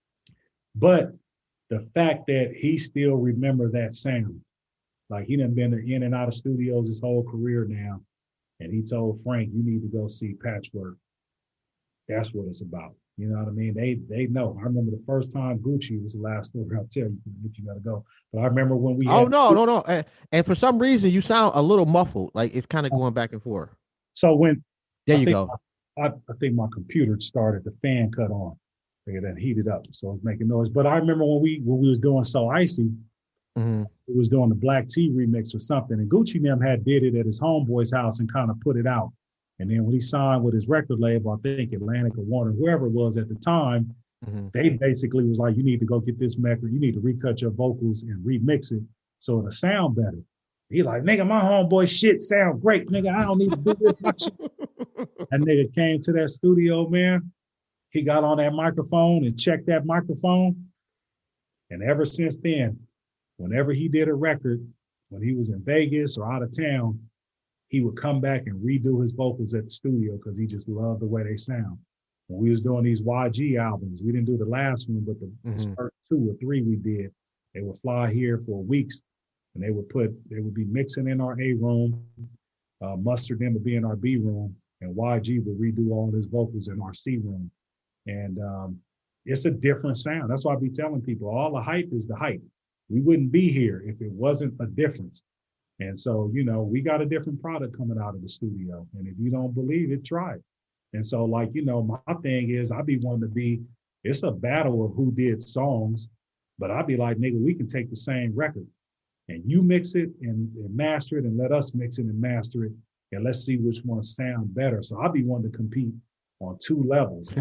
but the fact that he still remember that sound, like he done been in and out of studios his whole career now. And he told Frank, you need to go see Patchwork. That's what it's about. You know what I mean? They know. I remember the first time Gucci was the last story I'll tell you, but you got to go. But I remember when we no. And for some reason, you sound a little muffled. Like it's kind of going back and forth. So when... There you go. I think my computer started, the fan cut on. They then heated up, so it's making noise. But I remember when we was doing So Icy, Mm-hmm. it was doing the Black Tea remix or something, and Gucci and them had did it at his homeboy's house and kind of put it out. And then when he signed with his record label, I think Atlantic or Warner, whoever it was at the time, Mm-hmm. they basically was like, you need to go get this record, you need to recut your vocals and remix it so it'll sound better. He like, nigga, my homeboy shit sound great, nigga. I don't need to do this. My shit. That nigga came to that studio, man. He got on that microphone and checked that microphone. And ever since then, whenever he did a record, when he was in Vegas or out of town, he would come back and redo his vocals at the studio because he just loved the way they sound. When we was doing these YG albums, we didn't do the last one, but the first 2 or 3 we did, they would fly here for weeks and they would be mixing in our A room, Mustard them would be in our B room, and YG would redo all his vocals in our C room. And it's a different sound. That's why I be telling people all the hype is the hype. We wouldn't be here if it wasn't a difference. And so, we got a different product coming out of the studio. And if you don't believe it, try it. And so, my thing is, I be wanting to be, it's a battle of who did songs, but I'd be like, nigga, we can take the same record and you mix it and master it and let us mix it and master it. And let's see which one sound better. So I'd be wanting to compete on 2 levels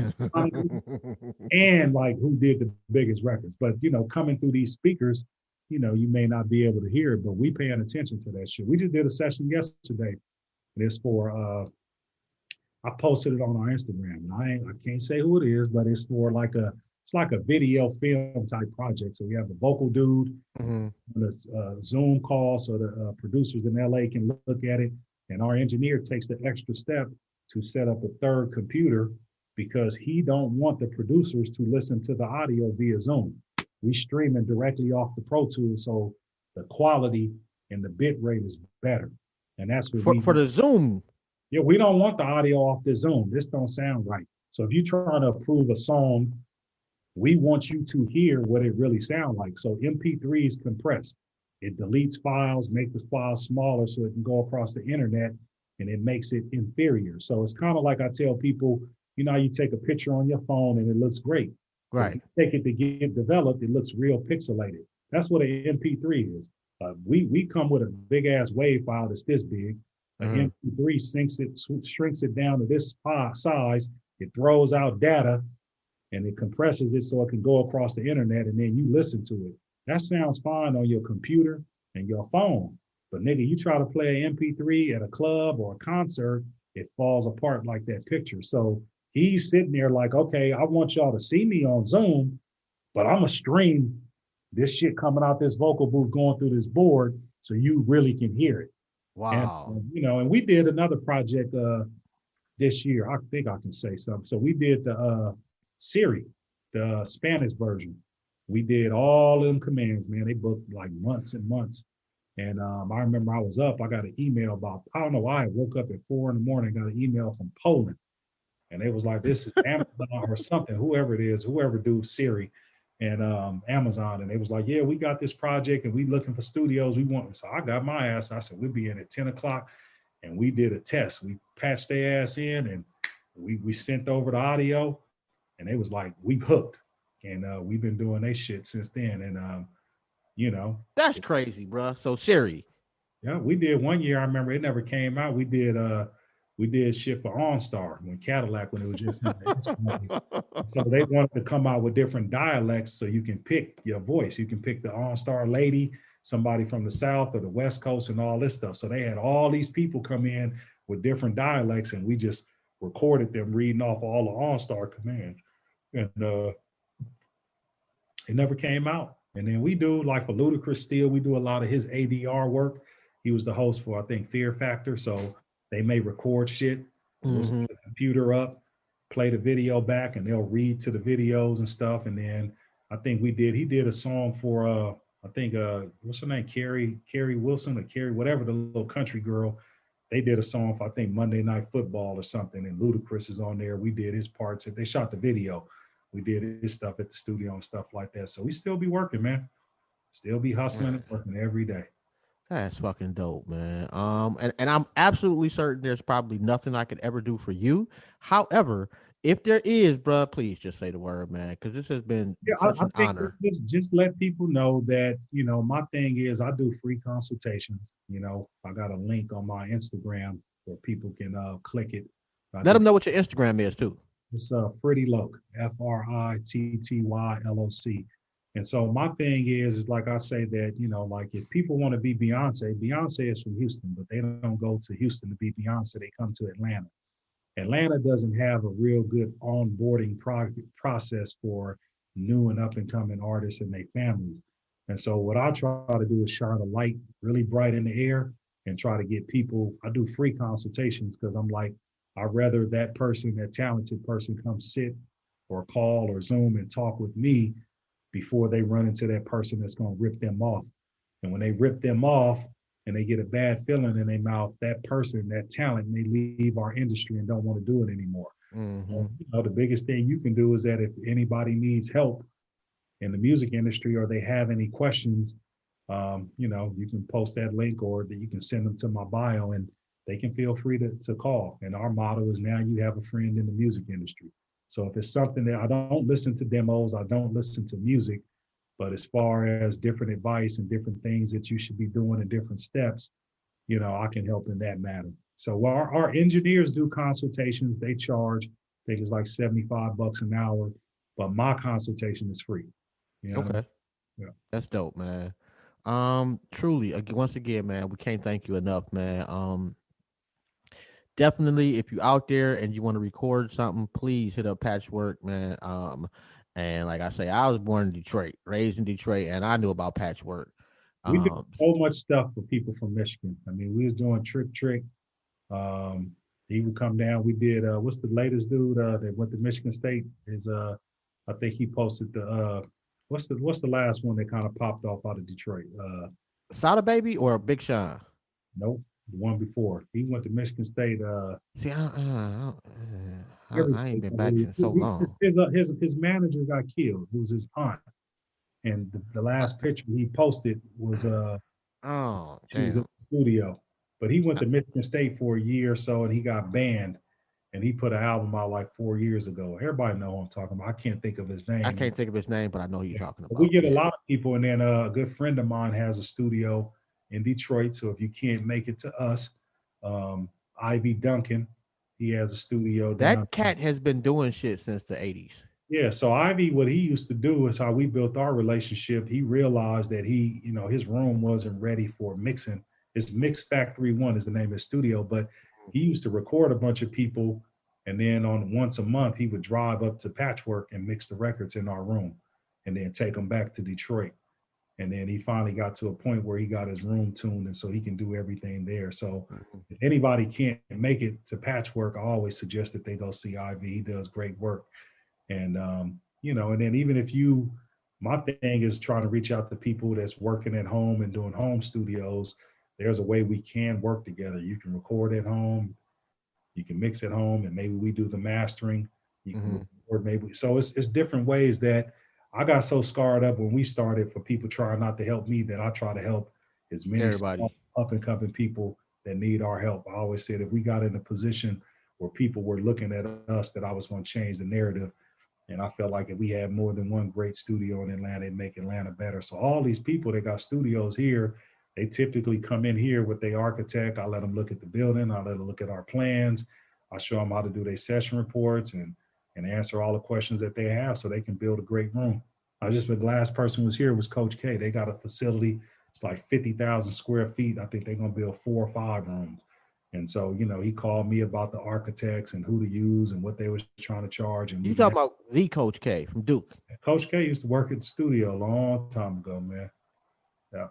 and like who did the biggest records. But, coming through these speakers, you may not be able to hear it, but we paying attention to that shit. We just did a session yesterday. And it's for, I posted it on our Instagram, and I can't say who it is, but it's for it's like a video film type project. So we have the vocal dude, the Zoom call, so the producers in LA can look at it, and our engineer takes the extra step to set up a 3rd computer because he don't want the producers to listen to the audio via Zoom. We streaming directly off the Pro Tools, so the quality and the bit rate is better. And that's what for the Zoom. Yeah, we don't want the audio off the Zoom. This don't sound right. So if you're trying to approve a song, we want you to hear what it really sounds like. So MP3 is compressed. It deletes files, makes the files smaller so it can go across the internet, and it makes it inferior. So it's kind of like I tell people, you take a picture on your phone and it looks great. Right. If you take it to get developed, it looks real pixelated. That's what an MP3 is. We come with a big ass WAV file that's this big. An MP3 shrinks it down to this size. It throws out data and it compresses it so it can go across the internet, and then you listen to it. That sounds fine on your computer and your phone. But nigga, you try to play an MP3 at a club or a concert, it falls apart like that picture. So he's sitting there like, okay, I want y'all to see me on Zoom, but I'm gonna stream this shit coming out this vocal booth going through this board so you really can hear it. Wow. And, and we did another project this year. I think I can say something. So we did the Siri, the Spanish version. We did all of them commands, man. They booked like months and months. And I remember I was up, I got an email about, I don't know why, I woke up at 4 a.m, got an email from Poland. And it was like, this is Amazon or something, whoever it is, whoever do Siri and Amazon. And it was like, yeah, we got this project and we looking for studios. We want, so I got my ass. I said, we'll be in at 10 o'clock. And we did a test. We patched their ass in and we sent over the audio. And it was like, we hooked. And we've been doing that shit since then. And, that's crazy, bro. So Siri. Yeah, we did one year. I remember it never came out. We did shit for OnStar when Cadillac, when it was just so they wanted to come out with different dialects so you can pick your voice. You can pick the OnStar lady, somebody from the South or the West Coast and all this stuff. So they had all these people come in with different dialects and we just recorded them reading off all the OnStar commands. And it never came out. And then we do, like for Ludacris still, we do a lot of his ADR work. He was the host for, I think, Fear Factor. So they may record shit, we'll set the computer up, play the video back, and they'll read to the videos and stuff. And then I think he did a song for, I think, what's her name? Carrie Wilson or Carrie, whatever, the little country girl. They did a song for, I think, Monday Night Football or something. And Ludacris is on there. We did his parts. They shot the video. We did his stuff at the studio and stuff like that. So we still be working, man. Still be hustling and working every day. That's fucking dope, man. And I'm absolutely certain there's probably nothing I could ever do for you. However, If there is, bro, please just say the word, man, because this has been Yeah, such I an think honor. just let people know that, my thing is I do free consultations. I got a link on my Instagram where people can click it. I Let do them know what your Instagram is too. It's Freddie Loc, Frittyloc. And so my thing is like I say that, like if people want to be Beyonce, Beyonce is from Houston, but they don't go to Houston to be Beyonce. They come to Atlanta. Atlanta doesn't have a real good onboarding process for new and up and coming artists and their families. And so what I try to do is shine a light really bright in the air and try to get people. I do free consultations because I'm like, I'd rather that person, that talented person, come sit or call or Zoom and talk with me before they run into that person that's going to rip them off. And when they rip them off and they get a bad feeling in their mouth, that person, that talent may leave our industry and don't want to do it anymore. Mm-hmm. The biggest thing you can do is that if anybody needs help in the music industry or they have any questions, you can post that link or that you can send them to my bio and they can feel free to call. And our motto is now you have a friend in the music industry. So if it's something that I don't listen to demos, I don't listen to music, but as far as different advice and different things that you should be doing in different steps, I can help in that matter. So our engineers do consultations. They charge, I think it's like 75 bucks an hour, but my consultation is free. You know what I mean? Okay, Yeah. that's dope, man. Truly, once again, man, we can't thank you enough, man. Definitely, if you out there and you want to record something, please hit up Patchwork, man. And like I say, I was born in Detroit, raised in Detroit, and I knew about Patchwork. We do Um, so much stuff for people from Michigan. I mean, we was doing Trick Trick. Um, he would come down. We did what's the latest dude that went to Michigan State? Is I think he posted the what's the last one that kind of popped off out of Detroit? Sada Baby or Big Sean? Nope, the one before. He went to Michigan State. See, I ain't been back Everything. in so long. His manager got killed. It was his aunt, and the last picture he posted was Oh, she was in damn. the studio. But he went to Michigan State for a year or so, and he got banned. And he put an album out like 4 years ago. Everybody know who I'm talking about. I can't think of his I name. can't think of his name, but I know who you're Yeah. talking But we about. get a Yeah. lot of people, and then a good friend of mine has a studio in Detroit. So if you can't make it to us, um, Ivy Duncan, he has a studio down. That cat has been doing shit since the 80s. Yeah, so Ivy, what he used to do is how we built our relationship. He realized that his room wasn't ready for mixing. It's Mix Factory One is the name of his studio, but he used to record a bunch of people, and then on once a month he would drive up to Patchwork and mix the records in our room, and then take them back to Detroit. And then he finally got to a point where he got his room tuned, and so he can do everything there. So Mhm. if anybody can't make it to Patchwork, I always suggest that they go see Ivy. He does great work. And and then even if my thing is trying to reach out to people that's working at home and doing home studios. There's a way we can work together. You can record at home, you can mix at home, and maybe we do the mastering. You can Mhm. record maybe. So it's different ways that I got so scarred up when we started for people trying not to help me that I try to help as many small Everybody. up and coming people that need our help. I always said if we got in a position where people were looking at us, that I was going to change the narrative. And I felt like if we had more than one great studio in Atlanta, it'd make Atlanta better. So all these people that got studios here, they typically come in here with their architect. I let them look at the building. I let them look at our plans. I show them how to do their session reports and answer all the questions that they have so they can build a great room. I just the last person was here was Coach K. They got a facility. It's like 50,000 square feet. I think they're gonna build 4 or 5 rooms. And so, he called me about the architects and who to use and what they was trying to charge. And You we talking met. about the Coach K from Duke? Coach K used to work at the studio a long time ago, man. Yeah.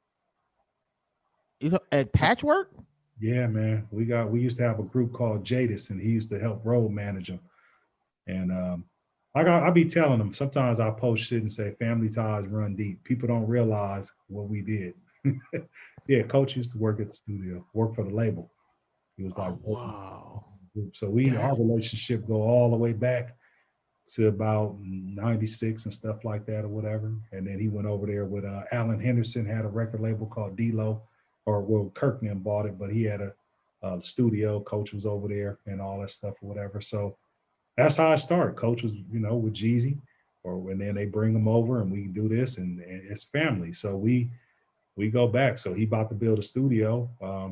At Patchwork? Yeah, man. We used to have a group called Jadis, and he used to help road manage them. And I be telling them sometimes I post shit and say family ties run deep. People don't realize what we did. Yeah, Coach used to work at the studio, work for the label. He was like Oh wow, group. So our that's relationship go all the way back to about 96 and stuff like that or whatever. And then he went over there with Alan Henderson, had a record label called D-Lo, or well, Kirkman bought it, but he had a studio. Coach was over there and all that stuff or whatever. So that's how I start. Coach was, with Jeezy, or when then they bring him over and we do this, and it's family. So we go back. So he about to build a studio,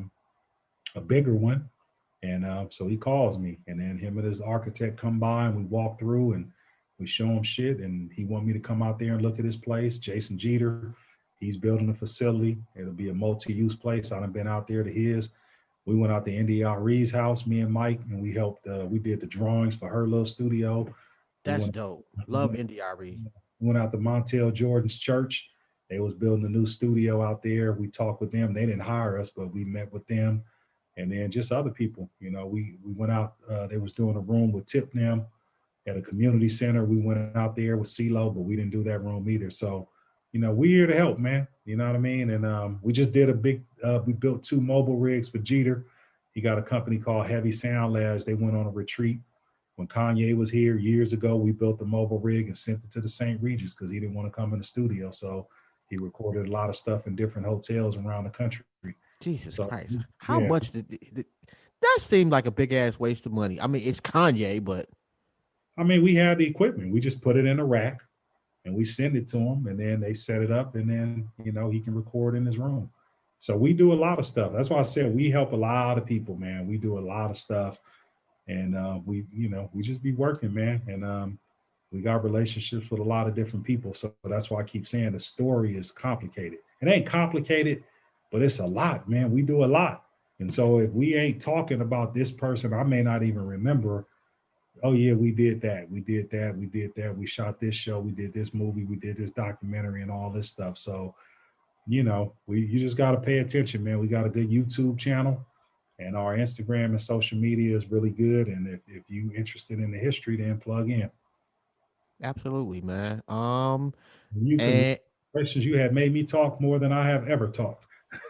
a bigger one, and so he calls me, and then him and his architect come by, and we walk through, and we show him shit, and he want me to come out there and look at his place. Jason Jeter, he's building a facility. It'll be a multi-use place. I done been out there to his. We went out to India Ree's house, me and Mike, and we helped. We did the drawings for her little studio. We That's went, dope. we Love went, NDRE. went out to Montel Jordan's church. They was building a new studio out there. We talked with them. They didn't hire us, but we met with them, and then just other people. We went out. They was doing a room with Tip Nam at a community center. We went out there with CeeLo, but we didn't do that room either. So, we here to help, man. You know what I mean? And we just did a big. We built 2 mobile rigs for Jeter. He got a company called Heavy Sound Labs. They went on a retreat. When Kanye was here years ago, we built the mobile rig and sent it to the St. Regis because he didn't want to come in the studio. So he recorded a lot of stuff in different hotels around the country. Jesus So, Christ. How yeah. much that seemed like a big ass waste of money. I mean, it's Kanye, but I mean, we had the equipment. We just put it in a rack and we send it to him, and then they set it up, and then, he can record in his room. So we do a lot of stuff. That's why I said we help a lot of people, man. We do a lot of stuff, and we just be working, man. And we got relationships with a lot of different people. So that's why I keep saying the story is complicated. It ain't complicated, but it's a lot, man. We do a lot. And so if we ain't talking about this person, I may not even remember, oh yeah, we did that. We did that. We did that. We shot this show. We did this movie. We did this documentary and all this stuff. So, you just got to pay attention, man. We got a good YouTube channel, and our Instagram and social media is really good. And if you interested in the history, then plug in. absolutely, man. You can And questions you have made me talk more than I have ever talked.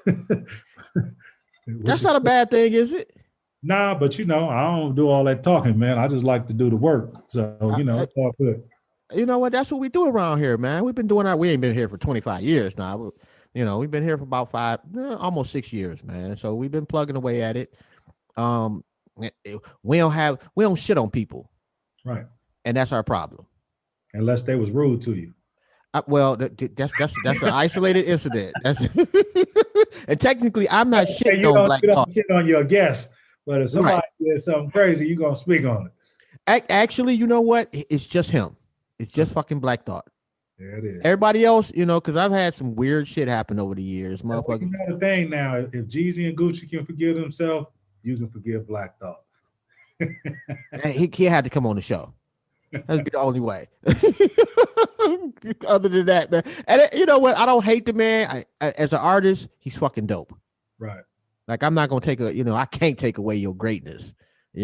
that's not a bad thing, is it? Nah, but I don't do all that talking, man. I just like to do the work. So, it's all good. You know what? That's what we do around here, man. We've been doing our. We ain't been here for 25 years now. We've been here for about almost 6 years, man. So we've been plugging away at it. Um, we don't shit on people, Right. and that's our problem. Unless they was rude to you. Well, that's an isolated incident. That's and technically, I'm not shitting on Black Thought. Shit on your guest, but if somebody did something crazy, you gonna speak on it. Actually, you know what? It's just him. It's just fucking Black Thought. Yeah, it is. Everybody else, because I've had some weird shit happen over the years, motherfucker. You know the thing now, if Jeezy and Gucci can forgive themselves, you can forgive Black Thought. he had to come on the show. That'd be the only way. Other than that, man. And you know what? I don't hate the man. As an artist, he's fucking dope. Right. Like, I'm not gonna I can't take away your greatness.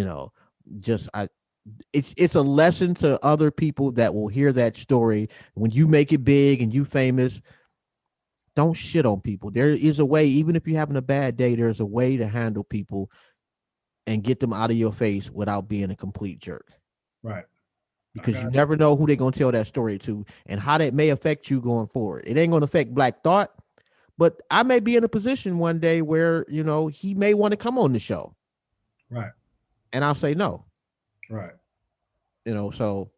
It's a lesson to other people that will hear that story. When you make it big and you famous, don't shit on people. There is a way, even if you're having a bad day, there's a way to handle people and get them out of your face without being a complete jerk. Right. Because you never know who they're going to tell that story to and how that may affect you going forward. It ain't going to affect Black Thought, but I may be in a position one day where, he may want to come on the show. Right. And I'll say no. Right. So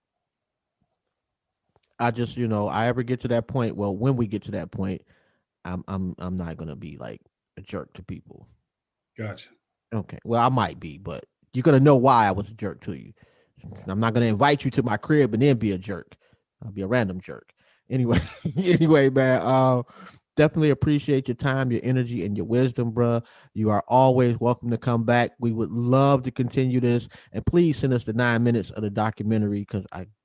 I just, I ever get to that point. Well, when we get to that point, I'm not going to be like a jerk to people. Gotcha. Okay. Well, I might be, but you're going to know why I was a jerk to you. I'm not going to invite you to my crib and then be a jerk. I'll be a random jerk. Anyway, man, definitely appreciate your time, your energy, and your wisdom, bro. You are always welcome to come back. We would love to continue this, and please send us the 9 minutes of the documentary because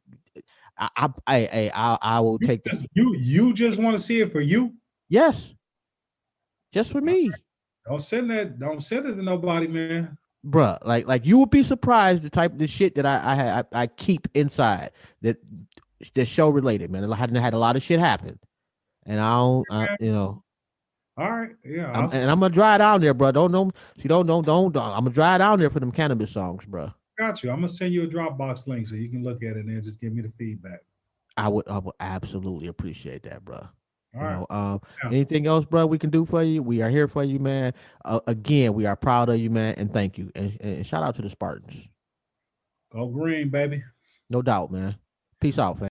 I will take this. You just want to see it for you? Yes, just for me. Don't send it to nobody, man. Bruh, like you would be surprised the type of the shit that I keep inside that show related, man. I hadn't had a lot of shit happen, and All right, yeah. I'm gonna drive down there, bro. Don't. I'm gonna drive down there for them cannabis songs, bro. Got you. I'm gonna send you a Dropbox link so you can look at it and then just give me the feedback. I would absolutely appreciate that, bro. All right. Anything else, bro, we can do for you? We are here for you, man. Again, we are proud of you, man, and thank you. And shout out to the Spartans. Go green, baby. No doubt, man. Peace out, fam.